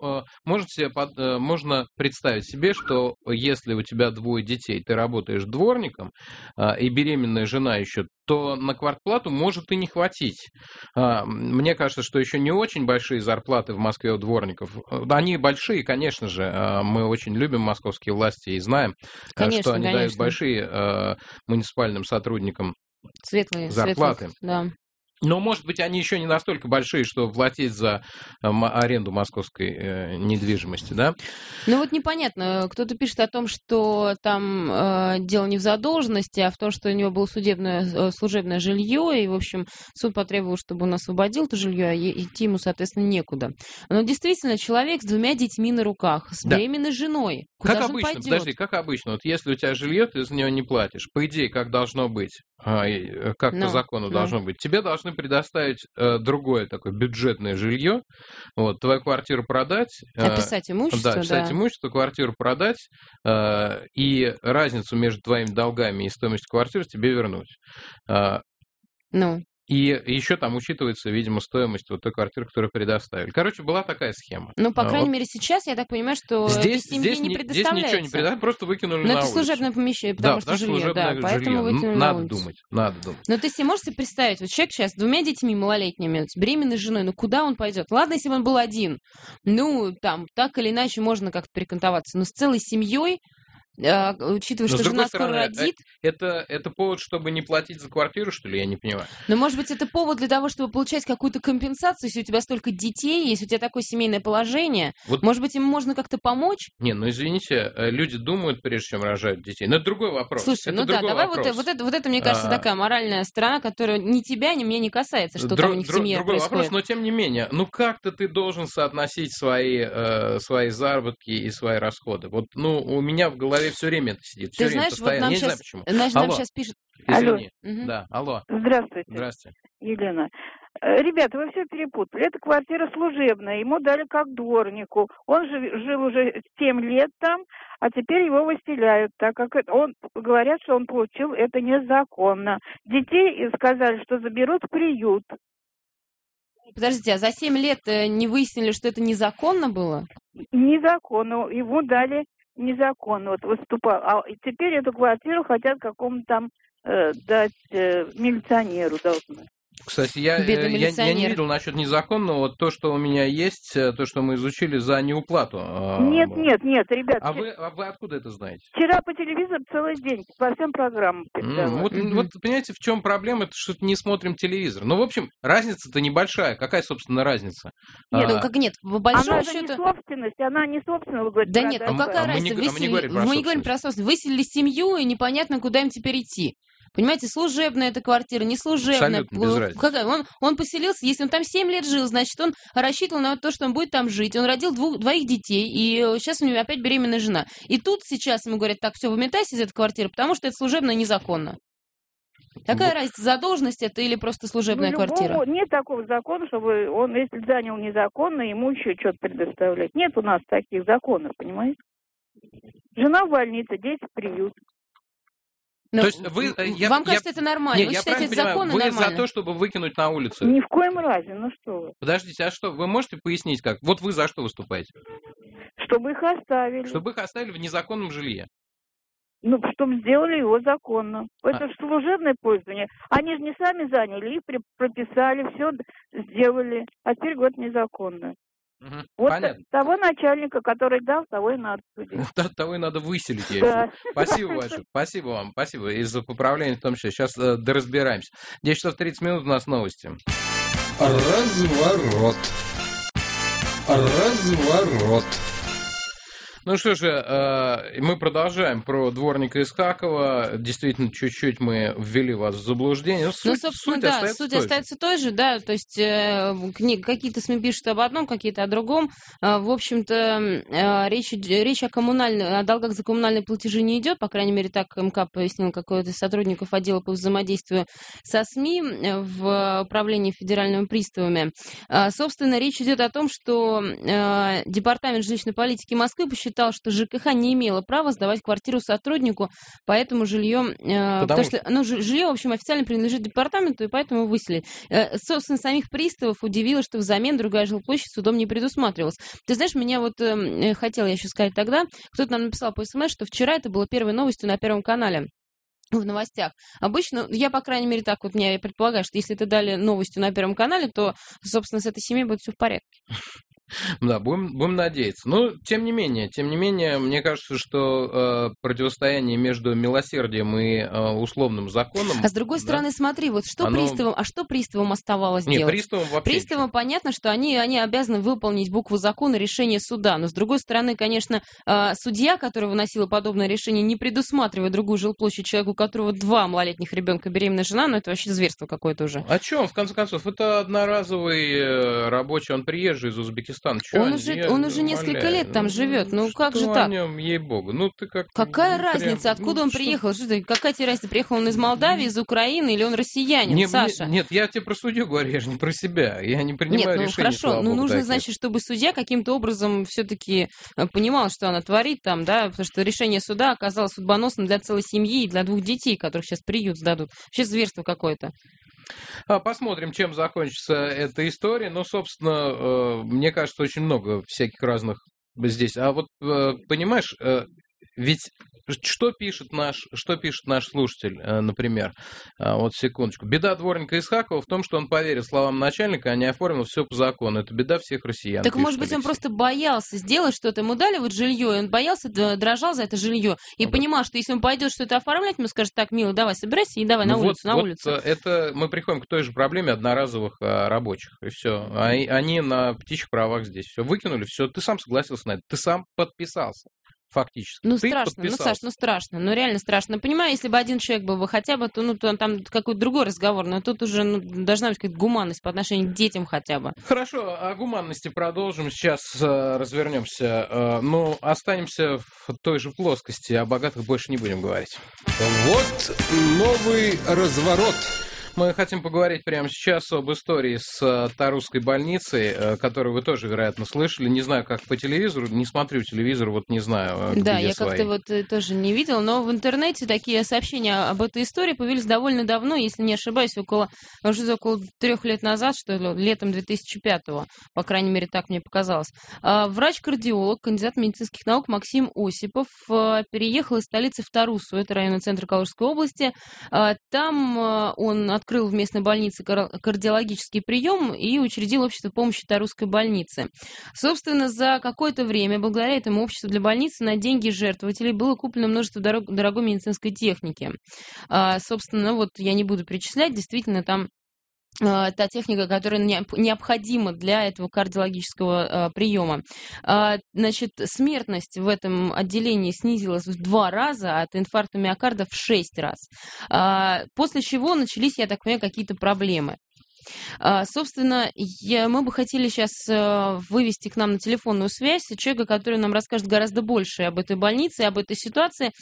Можно представить себе, что если у тебя 2 детей, ты работаешь дворником, и беременная жена еще, то на квартплату может и не хватить. Мне кажется, что еще не очень большие зарплаты в Москве у дворников. Они большие, конечно же. Мы очень любим московские власти и знаем, что они дают большие муниципальным сотрудникам зарплаты. Да. Но, может быть, они еще не настолько большие, чтобы платить за аренду московской недвижимости, да? Ну вот непонятно. Кто-то пишет о том, что там дело не в задолженности, а в том, что у него было служебное жилье, и, в общем, суд потребовал, чтобы он освободил это жилье, а идти ему, соответственно, некуда. Но действительно, человек с 2 детьми на руках, с беременной женой. Куда как же обычно, пойдет? Подожди, как обычно, вот если у тебя жилье, ты за него не платишь. По идее, как должно быть, как по закону должно быть, тебе должны предоставить другое такое бюджетное жилье, твою квартиру продать. Описать имущество, описать имущество, квартиру продать, и разницу между твоими долгами и стоимостью квартиры тебе вернуть. И еще там учитывается, видимо, стоимость той квартиры, которую предоставили. Короче, была такая схема. По крайней мере, сейчас я так понимаю, что семье не предоставляется. Здесь ничего не предоставляется, просто выкинули на улицу. Но это служебное помещение, потому что жилье, поэтому выкинули на улицу. Надо думать. Но ты себе можешь представить, человек сейчас с 2 детьми малолетними, с беременной женой, куда он пойдет? Ладно, если бы он был один, так или иначе можно как-то перекантоваться, но с целой семьей, учитывая, что жена скоро родит... Это повод, чтобы не платить за квартиру, что ли? Я не понимаю. Но, может быть, это повод для того, чтобы получать какую-то компенсацию, если у тебя столько детей, если у тебя такое семейное положение. Может быть, им можно как-то помочь? Извините, люди думают, прежде чем рожают детей. Но это другой вопрос. Слушай, давай вот это, мне кажется, такая моральная сторона, которая ни тебя, ни меня не касается, что там у них в семье другой происходит. Вопрос, но тем не менее, как-то ты должен соотносить свои заработки и свои расходы. У меня в голове все время это сидит. Ты знаешь, постоянно. Нам я сейчас, не знаю почему. Нам сейчас пишут... Извини. Алло. Да, алло. Здравствуйте. Здравствуйте. Елена. Ребята, вы все перепутали. Это квартира служебная. Ему дали как дворнику. Он жил уже 7 лет там, а теперь его выселяют, так как говорят, что он получил это незаконно. Детей сказали, что заберут в приют. Подождите, а за 7 лет не выяснили, что это незаконно было? Незаконно. Ему дали незаконно. Вот выступал. А теперь эту квартиру хотят какому-то там дать милиционеру должны. Кстати, я не видел насчет незаконного. Вот то, что у меня есть, то, что мы изучили за неуплату. Нет, ребят. А вы откуда это знаете? Вчера по телевизору целый день, по всем программам передавали. Вот понимаете, в чем проблема? Это что не смотрим телевизор. Ну, в общем, разница-то небольшая. Какая, собственно, разница? Нет, как нет, по большому счету... Она же не собственность, она не собственность, вы говорите. Да нет, ну какая разница? Мы не говорим про собственность. Выселили семью, и непонятно, куда им теперь идти. Понимаете, служебная эта квартира, не служебная. Абсолютно без разницы. Он поселился, если он там 7 лет жил, значит, он рассчитывал на то, что он будет там жить. Он родил двоих детей, и сейчас у него опять беременная жена. И тут сейчас ему говорят, так, все, выметайся из этой квартиры, потому что это служебно незаконно. Какая разница, задолженность это или просто служебная квартира? Нет такого закона, чтобы он, если занял незаконно, ему еще что-то предоставлять. Нет у нас таких законов, понимаете? Жена в больнице, дети в приют. Но вам кажется, это нормально? Вы считаете, это законно нормально? Вы за то, чтобы выкинуть на улицу? Ни в коем разе, ну что вы. Подождите, а что, вы можете пояснить как? Вот вы за что выступаете? Чтобы их оставили. Чтобы их оставили в незаконном жилье? Ну, чтобы сделали его законно. Это же служебное пользование. Они же не сами заняли, их прописали, все сделали. А теперь говорят незаконно. Вот понятно. Того начальника, который дал, того и надо судить. Того и надо выселить. Да. Спасибо большое. Спасибо вам. Спасибо. И за поправление в том числе. Сейчас доразбираемся. 10 часов 30 минут у нас новости. Разворот. Ну что же, мы продолжаем про дворника Исхакова. Действительно, чуть-чуть мы ввели вас в заблуждение. Суть остается той же, да. То есть какие-то СМИ пишут об одном, какие-то о другом. В общем-то, речь о долгах за коммунальные платежи не идет. По крайней мере, так МК пояснил какой-то из сотрудников отдела по взаимодействию со СМИ в управлении федеральными приставами. Собственно, речь идет о том, что Департамент жилищной политики Москвы посчитал, что ЖКХ не имело права сдавать квартиру сотруднику, поэтому жилье... Потому что жилье, в общем, официально принадлежит департаменту, и поэтому выселили. Собственно, самих приставов удивило, что взамен другая жилплощадь судом не предусматривалась. Ты знаешь, меня вот хотела я еще сказать тогда, кто-то нам написал по СМС, что вчера это было первой новостью на Первом канале. В новостях. Обычно, я, по крайней мере, так вот я предполагаю, что если это дали новостью на Первом канале, то, собственно, с этой семьей будет все в порядке. Да, будем надеяться. Но, тем не менее, мне кажется, что противостояние между милосердием и условным законом... А с другой стороны, смотри, вот что приставам оставалось делать? Приставам понятно, что они обязаны выполнить букву закона, решение суда. Но, с другой стороны, конечно, судья, который выносил подобное решение, не предусматривая другую жилплощадь человеку, у которого 2 малолетних ребенка, беременная жена, ну это вообще зверство какое-то уже. О чем, в конце концов? Это одноразовый рабочий, он приезжий из Узбекистана. Он уже несколько лет там живет. Ну как же так? Ей-богу. Ну, ты как... Какая разница, откуда он приехал? Какая тебе разница, приехал он из Молдавии, из Украины или он россиянин, Саша? Нет, я тебе про судью говорю, я же не про себя. Я не принимаю решения. Хорошо, нужно, значит, чтобы судья каким-то образом все-таки понимал, что она творит там, да, потому что решение суда оказалось судьбоносным для целой семьи и для 2 детей, которых сейчас приют сдадут. Вообще зверство какое-то. Посмотрим, чем закончится эта история. Ну, собственно, мне кажется, очень много всяких разных здесь. А вот, понимаешь, ведь что пишет наш слушатель, например? Вот секундочку. Беда дворника Исхакова в том, что он поверил словам начальника, а не оформил все по закону. Это беда всех россиян. Так, может быть, он просто боялся сделать что-то. Ему дали вот жилье, и он боялся, дрожал за это жилье. И понимал, что если он пойдет что-то оформлять, ему скажет: так, милый, давай, собирайся и давай на улицу. Это мы приходим к той же проблеме одноразовых рабочих. И все. Они на птичьих правах здесь. Все выкинули, все. Ты сам согласился на это. Ты сам подписался. Фактически. Ну, страшно, Саш, страшно, реально страшно. Понимаю, если бы один человек был бы хотя бы, то там какой-то другой разговор, но тут уже должна быть какая-то гуманность по отношению к детям хотя бы. Хорошо, о гуманности продолжим, сейчас развернемся, но останемся в той же плоскости, о богатых больше не будем говорить. Вот новый разворот. Мы хотим поговорить прямо сейчас об истории с Тарусской больницей, которую вы тоже, вероятно, слышали. Не знаю, как по телевизору, не смотрю телевизор, вот не знаю, да, где я свои. как-то вот тоже не видела, но в интернете такие сообщения об этой истории появились довольно давно, если не ошибаюсь, около 3 лет назад, что ли, летом 2005-го, по крайней мере, так мне показалось. Врач-кардиолог, кандидат медицинских наук Максим Осипов переехал из столицы в Тарусу, это районный центр Калужской области. Там он открыл в местной больнице кардиологический прием и учредил общество помощи Тарусской больнице. Собственно, за какое-то время, благодаря этому обществу для больницы, на деньги жертвователей было куплено множество дорогой медицинской техники. Собственно, вот я не буду перечислять, действительно, там та техника, которая необходима для этого кардиологического приема. Значит, смертность в этом отделении снизилась в 2 раза, а от инфаркта миокарда в 6 раз. После чего начались, я так понимаю, какие-то проблемы. Собственно, мы бы хотели сейчас вывести к нам на телефонную связь человека, который нам расскажет гораздо больше об этой больнице, об этой ситуации.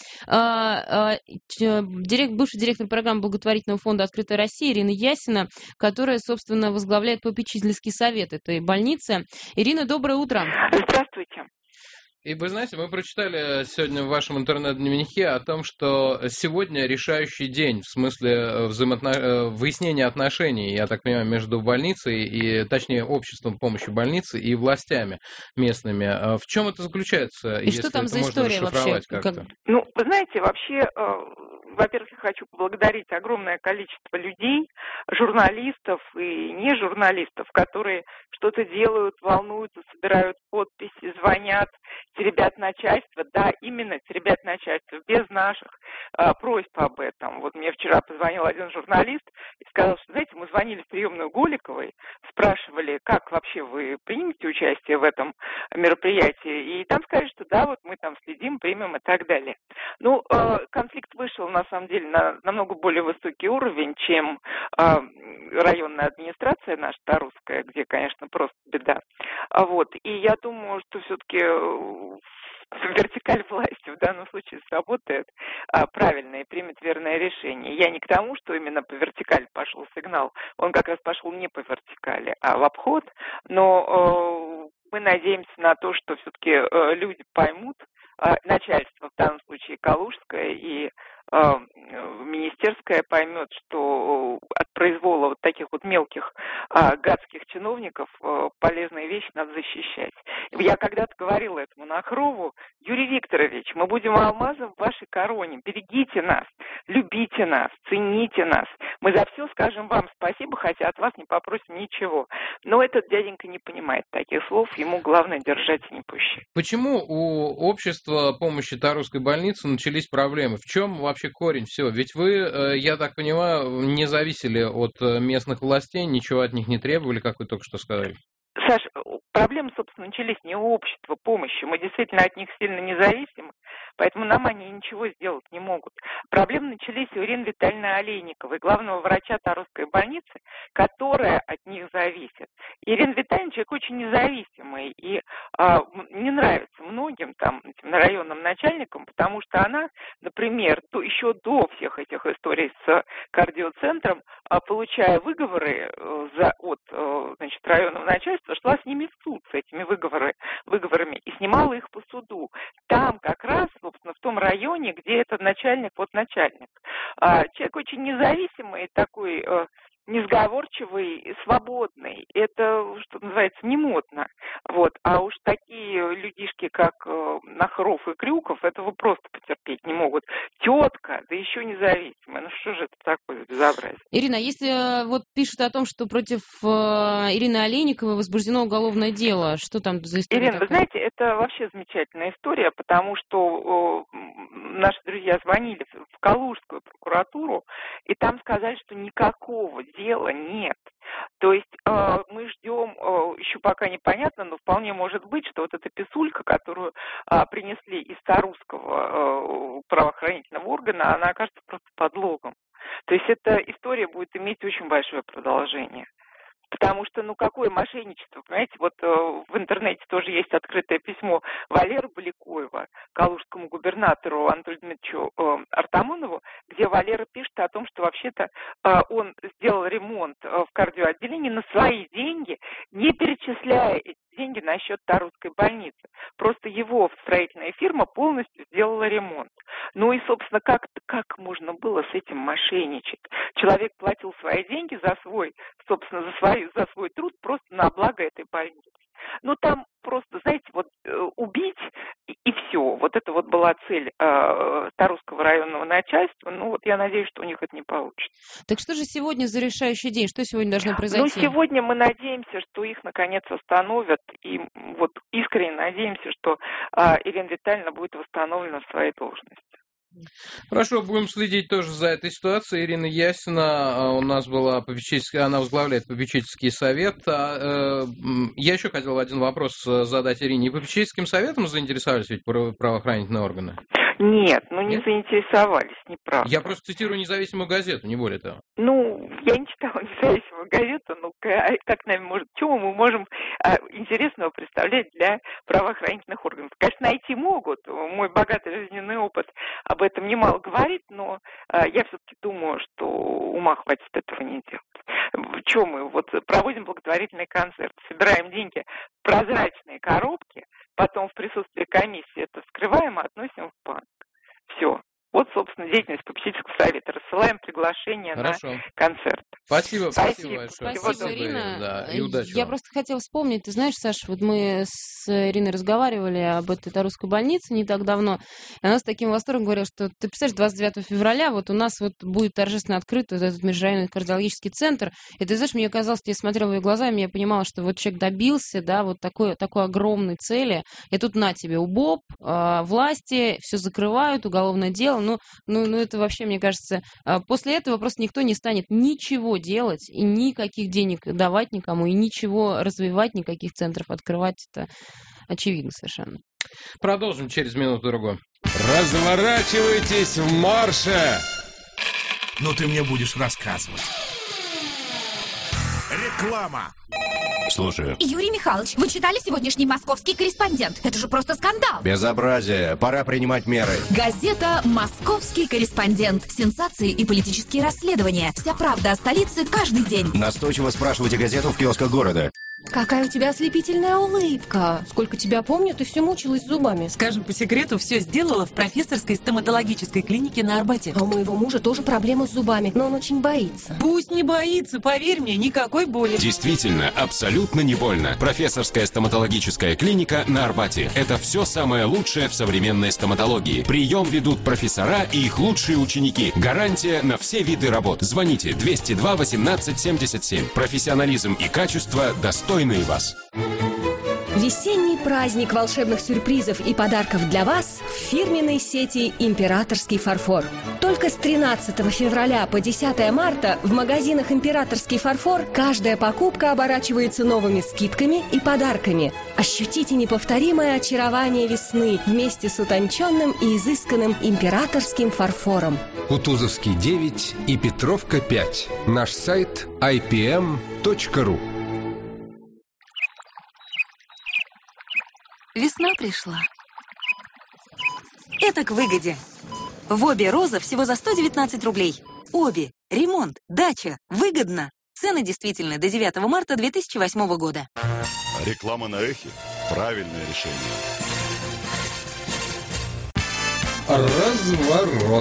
Бывший директор программы благотворительного фонда «Открытая Россия» Ирина Ясина, которая, собственно, возглавляет попечительский совет этой больницы. Ирина, доброе утро. Здравствуйте. И вы знаете, мы прочитали сегодня в вашем интернет-дневнике о том, что сегодня решающий день в смысле выяснения отношений, я так понимаю, между больницей и, точнее, обществом помощи больнице и властями местными. В чем это заключается? И что там за история вообще? Ну, вы знаете, вообще, во-первых, я хочу поблагодарить огромное количество людей, журналистов и не журналистов, которые что-то делают, волнуются, собирают подписи, звонят, теребят начальство. Да, именно теребят начальство, без наших просьб об этом. Вот мне вчера позвонил один журналист и сказал, что, знаете, мы звонили в приемную Голиковой, спрашивали, как вообще вы примете участие в этом мероприятии, и там сказали, что да, вот мы там следим, примем и так далее. Ну, конфликт вышел, на самом деле, на намного более высокий уровень, чем районная администрация наша, Тарусская, где, конечно, просто беда. Вот. И я думаю, что все-таки вертикаль власти в данном случае сработает правильно и примет верное решение. Я не к тому, что именно по вертикали пошел сигнал. Он как раз пошел не по вертикали, а в обход. Но мы надеемся на то, что все-таки люди поймут, начальство, в данном случае Калужское и министерская, поймет, что от произвола вот таких вот мелких гадских чиновников полезные вещи надо защищать. Я когда-то говорила этому Нахрову: Юрий Викторович, мы будем алмазом в вашей короне, берегите нас, любите нас, цените нас. Мы за все скажем вам спасибо, хотя от вас не попросим ничего. Но этот дяденька не понимает таких слов, ему главное держать и не пущать. Почему у общества помощи Тарусской больницы начались проблемы? В чем вообще корень всего? Ведь вы, я так понимаю, не зависели от местных властей, ничего от них не требовали, как вы только что сказали. Саш, проблемы, собственно, начались не у общества помощи. Мы действительно от них сильно независимы, поэтому нам они ничего сделать не могут. Проблемы начались у Ирины Витальевны Олейниковой, главного врача Тарусской больницы, которая от них зависит. Ирина Витальевна человек очень независимый и не нравится многим там этим районным начальникам, потому что она, например, еще до всех этих историй с кардиоцентром, получая выговоры от районного начальства, шла с ними в суд с этими выговорами и снимала их по суду. Там как раз, собственно, в том районе, где этот начальник, вот начальник. Человек очень независимый, такой несговорчивый, свободный. Это, что называется, не модно. Вот. А уж такие людишки, как Нахров и Крюков, этого просто потерпеть не могут. Тетка, да еще независимая. Ну что же это такое безобразие? Ирина, если вот пишут о том, что против Ирины Олейниковой возбуждено уголовное дело, что там за история? Ирина, вы знаете, это вообще замечательная история, потому что наши друзья звонили в Калужскую прокуратуру, и там сказали, что никакого дела нет. То есть мы ждем, еще пока непонятно, но вполне может быть, что вот эта писулька, которую принесли из Тарусского правоохранительного органа, она окажется просто подлогом. То есть эта история будет иметь очень большое продолжение. Потому что, какое мошенничество, понимаете, вот в интернете тоже есть открытое письмо Валеры Баликоева калужскому губернатору Анатолию Дмитриевичу Артамонову, где Валера пишет о том, что вообще-то он сделал ремонт в кардиоотделении на свои деньги, не перечисляя эти деньги на счет Тарусской больницы. Просто его строительная фирма полностью сделала ремонт. И, собственно, как можно было с этим мошенничать? Человек платил свои деньги за свой труд просто на благо этой больницы. Там просто, знаете, убить и все. Вот это была цель Тарусского районного начальства. Я надеюсь, что у них это не получится. Так что же сегодня за решающий день? Что сегодня должно произойти? Сегодня мы надеемся, что их наконец остановят. И искренне надеемся, что Ирина Витальевна будет восстановлена в своей должности. Хорошо, будем следить тоже за этой ситуацией. Ирина Ясина у нас была она возглавляет попечительский совет. Я еще хотел один вопрос задать Ирине. И попечительским советом заинтересовались ведь правоохранительные органы? Нет, не заинтересовались, неправда. Я просто цитирую независимую газету, не более того. Я не читала независимую газету, как нами чего мы можем интересного представлять для правоохранительных органов? Конечно, найти могут. Мой богатый жизненный опыт об этом немало говорит, но я все-таки думаю, что ума хватит этого не делать. Чего мы проводим благотворительный концерт, собираем деньги в прозрачные коробки, потом в присутствии комиссии это вскрываем и относим в банк. Все. Собственно, деятельность попечительского совета. Рассылаем приглашение на концерт. Спасибо большое. Спасибо, Ирина. И удачи Я вам. просто хотела вспомнить, ты знаешь, Саш, мы с Ириной разговаривали об этой Тарусской больнице не так давно, и она с таким восторгом говорила, что ты представляешь, 29 февраля у нас будет торжественно открыт этот межрайонный кардиологический центр, и ты знаешь, мне казалось, я смотрела в ее глаза, и я понимала, что человек добился, такой огромной цели, и тут на тебе УБОП, власти, все закрывают, уголовное дело, это вообще, мне кажется, после этого просто никто не станет ничего делать и никаких денег давать никому, и ничего развивать, никаких центров открывать. Это очевидно совершенно. Продолжим через минуту-другую. Разворачивайтесь в марше! Ты мне будешь рассказывать. Реклама. Слушаю. Юрий Михайлович, вы читали сегодняшний «Московский корреспондент»? Это же просто скандал. Безобразие. Пора принимать меры. Газета «Московский корреспондент». Сенсации и политические расследования. Вся правда о столице каждый день. Настойчиво спрашивайте газету в киосках города. Какая у тебя ослепительная улыбка. Сколько тебя помню, ты все мучилась зубами. Скажем по секрету, все сделала в профессорской стоматологической клинике на Арбате. А у моего мужа тоже проблемы с зубами, но он очень боится. Пусть не боится, поверь мне, никакой боли. Действительно, абсолютно не больно. Профессорская стоматологическая клиника на Арбате. Это все самое лучшее в современной стоматологии. Прием ведут профессора и их лучшие ученики. Гарантия на все виды работ. Звоните 202 18 77. Профессионализм и качество достойные вас. Весенний праздник волшебных сюрпризов и подарков для вас в фирменной сети «Императорский фарфор». Только с 13 февраля по 10 марта в магазинах «Императорский фарфор» каждая покупка оборачивается новыми скидками и подарками. Ощутите неповторимое очарование весны вместе с утонченным и изысканным императорским фарфором. Кутузовский 9 и Петровка 5. Наш сайт ipm.ru. Весна пришла. Это к выгоде. В обе роза всего за 119 рублей. Обе. Ремонт, дача. Выгодно. Цены действительны до 9 марта 2008 года. Реклама на Эхе. Правильное решение. Разворот.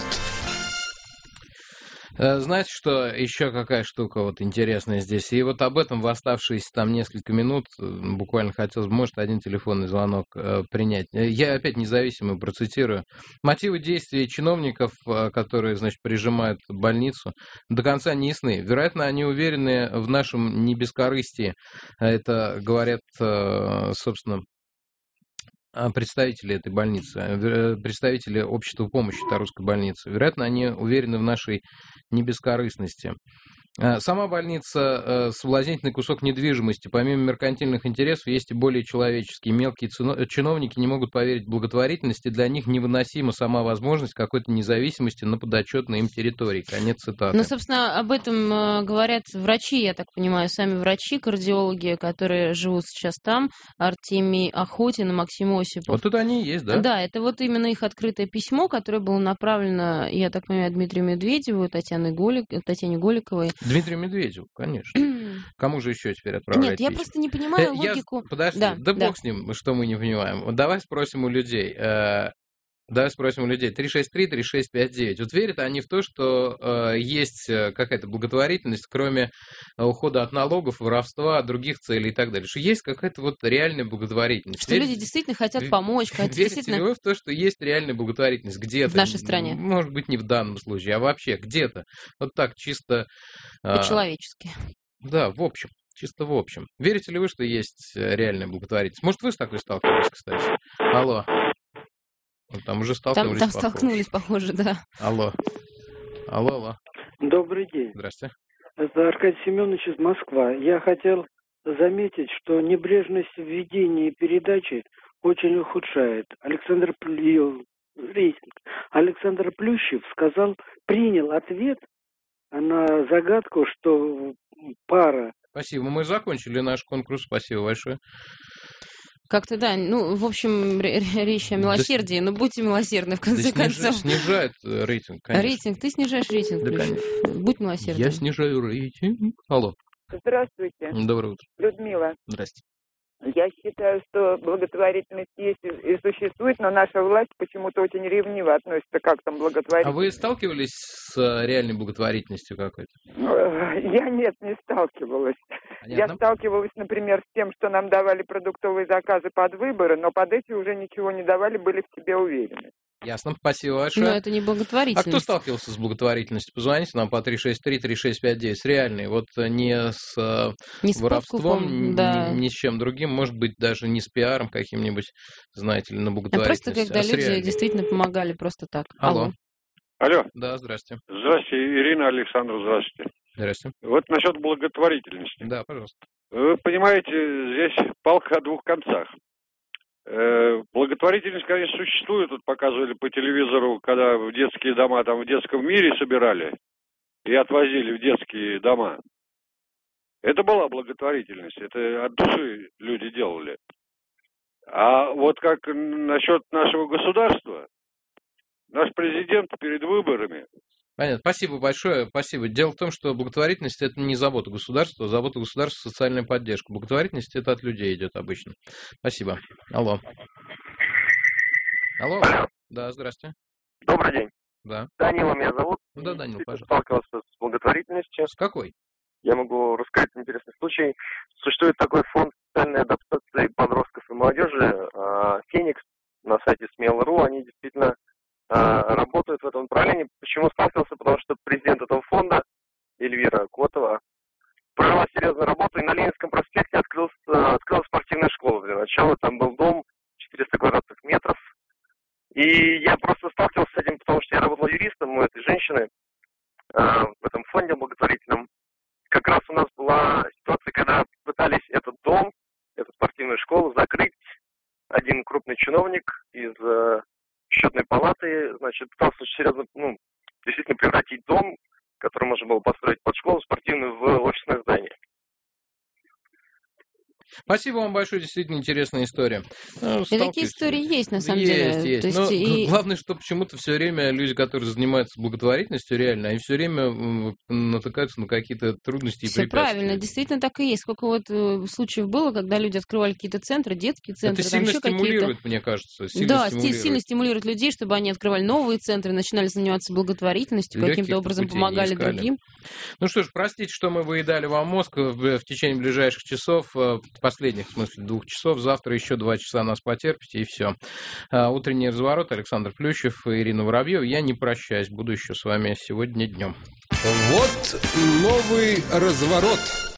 Знаете, что еще какая штука интересная здесь? И об этом в оставшиеся несколько минут буквально хотелось бы, может, один телефонный звонок принять. Я опять независимый процитирую. Мотивы действий чиновников, которые, прижимают больницу, до конца не ясны. Вероятно, они уверены в нашем небескорыстии. Это говорят, собственно, представители этой больницы, представители общества помощи Тарусской больницы. Вероятно, они уверены в нашей небескорыстности. Сама больница соблазнительный кусок недвижимости. Помимо меркантильных интересов, есть и более человеческие. Мелкие чиновники не могут поверить в благотворительность, и для них невыносима сама возможность какой-то независимости на подотчетной им территории. Конец цитаты. Ну, собственно, об этом говорят врачи, я так понимаю, сами врачи, кардиологи, которые живут сейчас там, Артемий Охотин и Максим Осипов. Вот это они и есть, да? Да, это вот именно их открытое письмо, которое было направлено, я так понимаю, Дмитрию Медведеву, Татьяне Голиковой. Дмитрию Медведеву, конечно. Кому же еще теперь отправлять? Нет, я просто не понимаю логику. Подожди, да, бог с ним, что мы не понимаем. Вот давай спросим у людей. 363-3659. Вот верят они в то, что есть какая-то благотворительность, кроме ухода от налогов, воровства, других целей и так далее. Что есть какая-то вот реальная благотворительность. Что люди действительно хотят помочь. Верите ли вы в то, что есть реальная благотворительность где-то? В нашей стране. Может быть, не в данном случае, а вообще где-то. Вот так чисто... По-человечески. Да, в общем. Чисто в общем. Верите ли вы, что есть реальная благотворительность? Может, вы с такой сталкивались, кстати? Алло. Ну, там уже столкнулись, Там столкнулись, похоже, да. Алло. Добрый день. Здрасте. Это Аркадий Семенович из Москвы. Я хотел заметить, что небрежность в ведении передачи очень ухудшает. Александр Плющев принял ответ на загадку, что пара... Спасибо. Мы закончили наш конкурс. Спасибо большое. Как-то, да, ну, в общем, речь о милосердии, но будьте милосердны, в конце концов. Снижает рейтинг, конечно. Рейтинг? Ты снижаешь рейтинг, да, будь милосерден. Я снижаю рейтинг. Алло. Здравствуйте. Доброе утро. Людмила. Здрасте. Я считаю, что благотворительность есть и существует, но наша власть почему-то очень ревниво относится к актам благотворительности. А вы сталкивались с реальной благотворительностью какой-то? Я не сталкивалась. Понятно. Я сталкивалась, например, с тем, что нам давали продуктовые заказы под выборы, но под эти уже ничего не давали, были в себе уверены. Ясно, спасибо большое. Но это не благотворительность. А кто сталкивался с благотворительностью? Позвоните нам по 363-3659. С реальной, вот не с воровством, да. ни с чем другим, может быть, даже не с пиаром каким-нибудь, знаете ли, на благотворительность. Просто когда люди действительно помогали просто так. Алло. Алло. Да, здрасте. Здрасте, Ирина Александровна, здравствуйте. Здрасте. Вот насчет благотворительности. Да, пожалуйста. Вы понимаете, здесь палка о двух концах. Благотворительность, конечно, существует. Тут показывали по телевизору, когда в детские дома, там в детском мире собирали и отвозили в детские дома. Это была благотворительность. Это от души люди делали. А вот как насчет нашего государства, наш президент перед выборами... Понятно. Спасибо большое. Спасибо. Дело в том, что благотворительность – это не забота государства, а забота государства – социальная поддержка. Благотворительность – это от людей идет обычно. Спасибо. Алло. Алло. Да, здрасте. Добрый день. Да. Данила меня зовут. Да, Данил, пожалуйста. Сталкивался с благотворительностью. С какой? Я могу рассказать интересный случай. Существует такой фонд социальной адаптации подростков и молодежи «Феникс» на сайте Смело.ру. Они действительно работают в этом направлении. Почему сталкивался? Потому что президент этого фонда Эльвира Котова провела серьезную работу, и на Ленинском проспекте открылась спортивная школа. Для начала там был дом 400 квадратных метров. И я просто сталкивался с этим, потому что я работал юристом у этой женщины в этом фонде благотворительном. Как раз у нас была ситуация, когда пытались этот дом, эту спортивную школу закрыть. Один крупный чиновник из счетной палаты, значит, пытался очень серьезно, действительно превратить дом, который можно было построить под школу спортивную, в офисное здание. Спасибо вам большое, действительно интересная история. И такие истории есть, на самом деле. Есть. То есть главное, что почему-то все время люди, которые занимаются благотворительностью, реально, они все время натыкаются на какие-то трудности и все препятствия. Правильно, действительно так и есть. Сколько вот случаев было, когда люди открывали какие-то центры, детские центры. Это сильно стимулирует, мне кажется. Сильно стимулирует людей, чтобы они открывали новые центры, начинали заниматься благотворительностью, каким-то образом помогали другим. Ну что ж, простите, что мы выедали вам мозг в течение ближайших часов, последних, в смысле, 2 часов. Завтра еще 2 часа нас потерпите, и все. Утренний разворот. Александр Плющев и Ирина Воробьева. Я не прощаюсь. Буду еще с вами сегодня днем. Вот новый разворот.